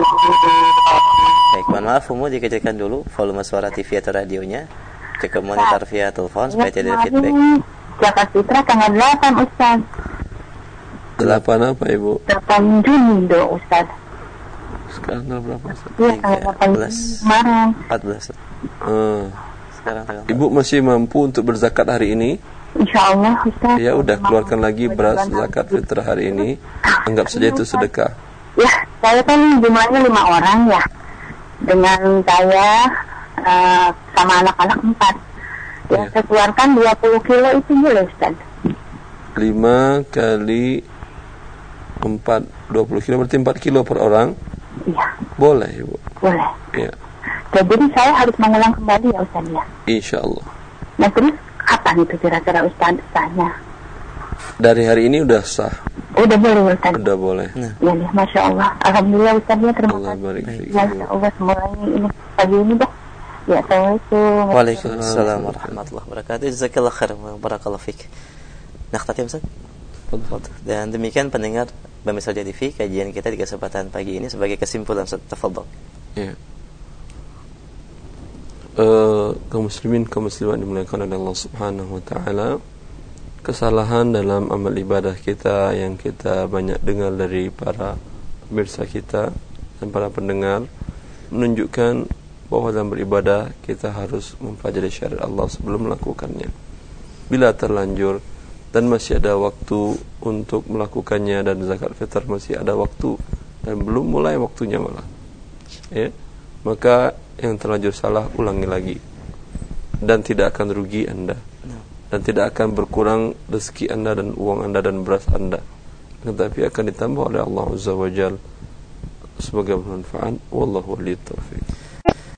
Speaker 2: Baik, mohon maaf Umu, dikecilkan dulu volume suara T V atau radionya. Cukup monitor via telepon supaya tidak ada feedback.
Speaker 4: Zakat fitrah tanggal delapan Ustaz.
Speaker 1: Delapan apa Ibu?
Speaker 4: delapan Juni do Ustaz.
Speaker 1: Sekarang tanggal berapa?
Speaker 4: Iya, tanggal delapan kemarin.
Speaker 2: empat belas.
Speaker 1: Hmm.
Speaker 2: Sekarang tanggal
Speaker 1: Ibu masih mampu untuk berzakat hari ini?
Speaker 4: Insyaallah Ustaz.
Speaker 1: Ya udah, keluarkan lagi beras zakat fitrah hari ini. Anggap saja itu sedekah.
Speaker 4: Ya, saya kan jumlahnya lima orang ya. Dengan saya uh, sama anak-anak empat. Ya,
Speaker 1: Ya.
Speaker 4: saya keluarkan dua puluh kilo itu boleh Ustaz.
Speaker 1: lima kali empat, dua puluh kilo, berarti empat kilo per orang.
Speaker 4: Iya,
Speaker 1: Boleh Ibu.
Speaker 4: boleh.
Speaker 1: Ya,
Speaker 4: Ya, jadi saya harus mengulang kembali ya Ustaz ya.
Speaker 1: insya Allah.
Speaker 4: Nah terus kapan itu kira-kira Ustaz sahnya?
Speaker 1: Dari hari ini udah sah.
Speaker 4: Udah boleh Ustaz.
Speaker 1: Udah boleh.
Speaker 2: Nah,
Speaker 4: Ya nih, Masya Allah. Alhamdulillah Ustaz ya, terima
Speaker 1: Allah
Speaker 4: kasih.
Speaker 1: barik fiik.
Speaker 4: Masya Allah, semoga ini pagi ini dah. Ya, Assalamualaikum.
Speaker 2: Waalaikumsalam warahmatullahi wabarakatuh. Jazakallah khair wa barakallahu fik. Nakhtatim Ustaz. Dan demikian pendengar Pemirsa T V, kajian kita di kesempatan pagi ini sebagai kesimpulan Ustaz, tafadhol.
Speaker 1: Ya. Uh, kaum muslimin, kaum muslimat dimuliakan oleh Allah Subhanahu wa taala. Kesalahan dalam amal ibadah kita yang kita banyak dengar dari para pemirsa kita dan para pendengar menunjukkan bahwa dalam beribadah kita harus mempelajari syariat Allah sebelum melakukannya. Bila terlanjur dan masih ada waktu untuk melakukannya, dan zakat fitrah masih ada waktu dan belum mulai waktunya malah, ya, maka yang terlanjur salah ulangi lagi, dan tidak akan rugi Anda, dan tidak akan berkurang rezeki Anda dan uang Anda dan beras Anda, tetapi akan ditambah oleh Allah Azza wa Jalla sebagai bermanfaat. Wallahu a'lam.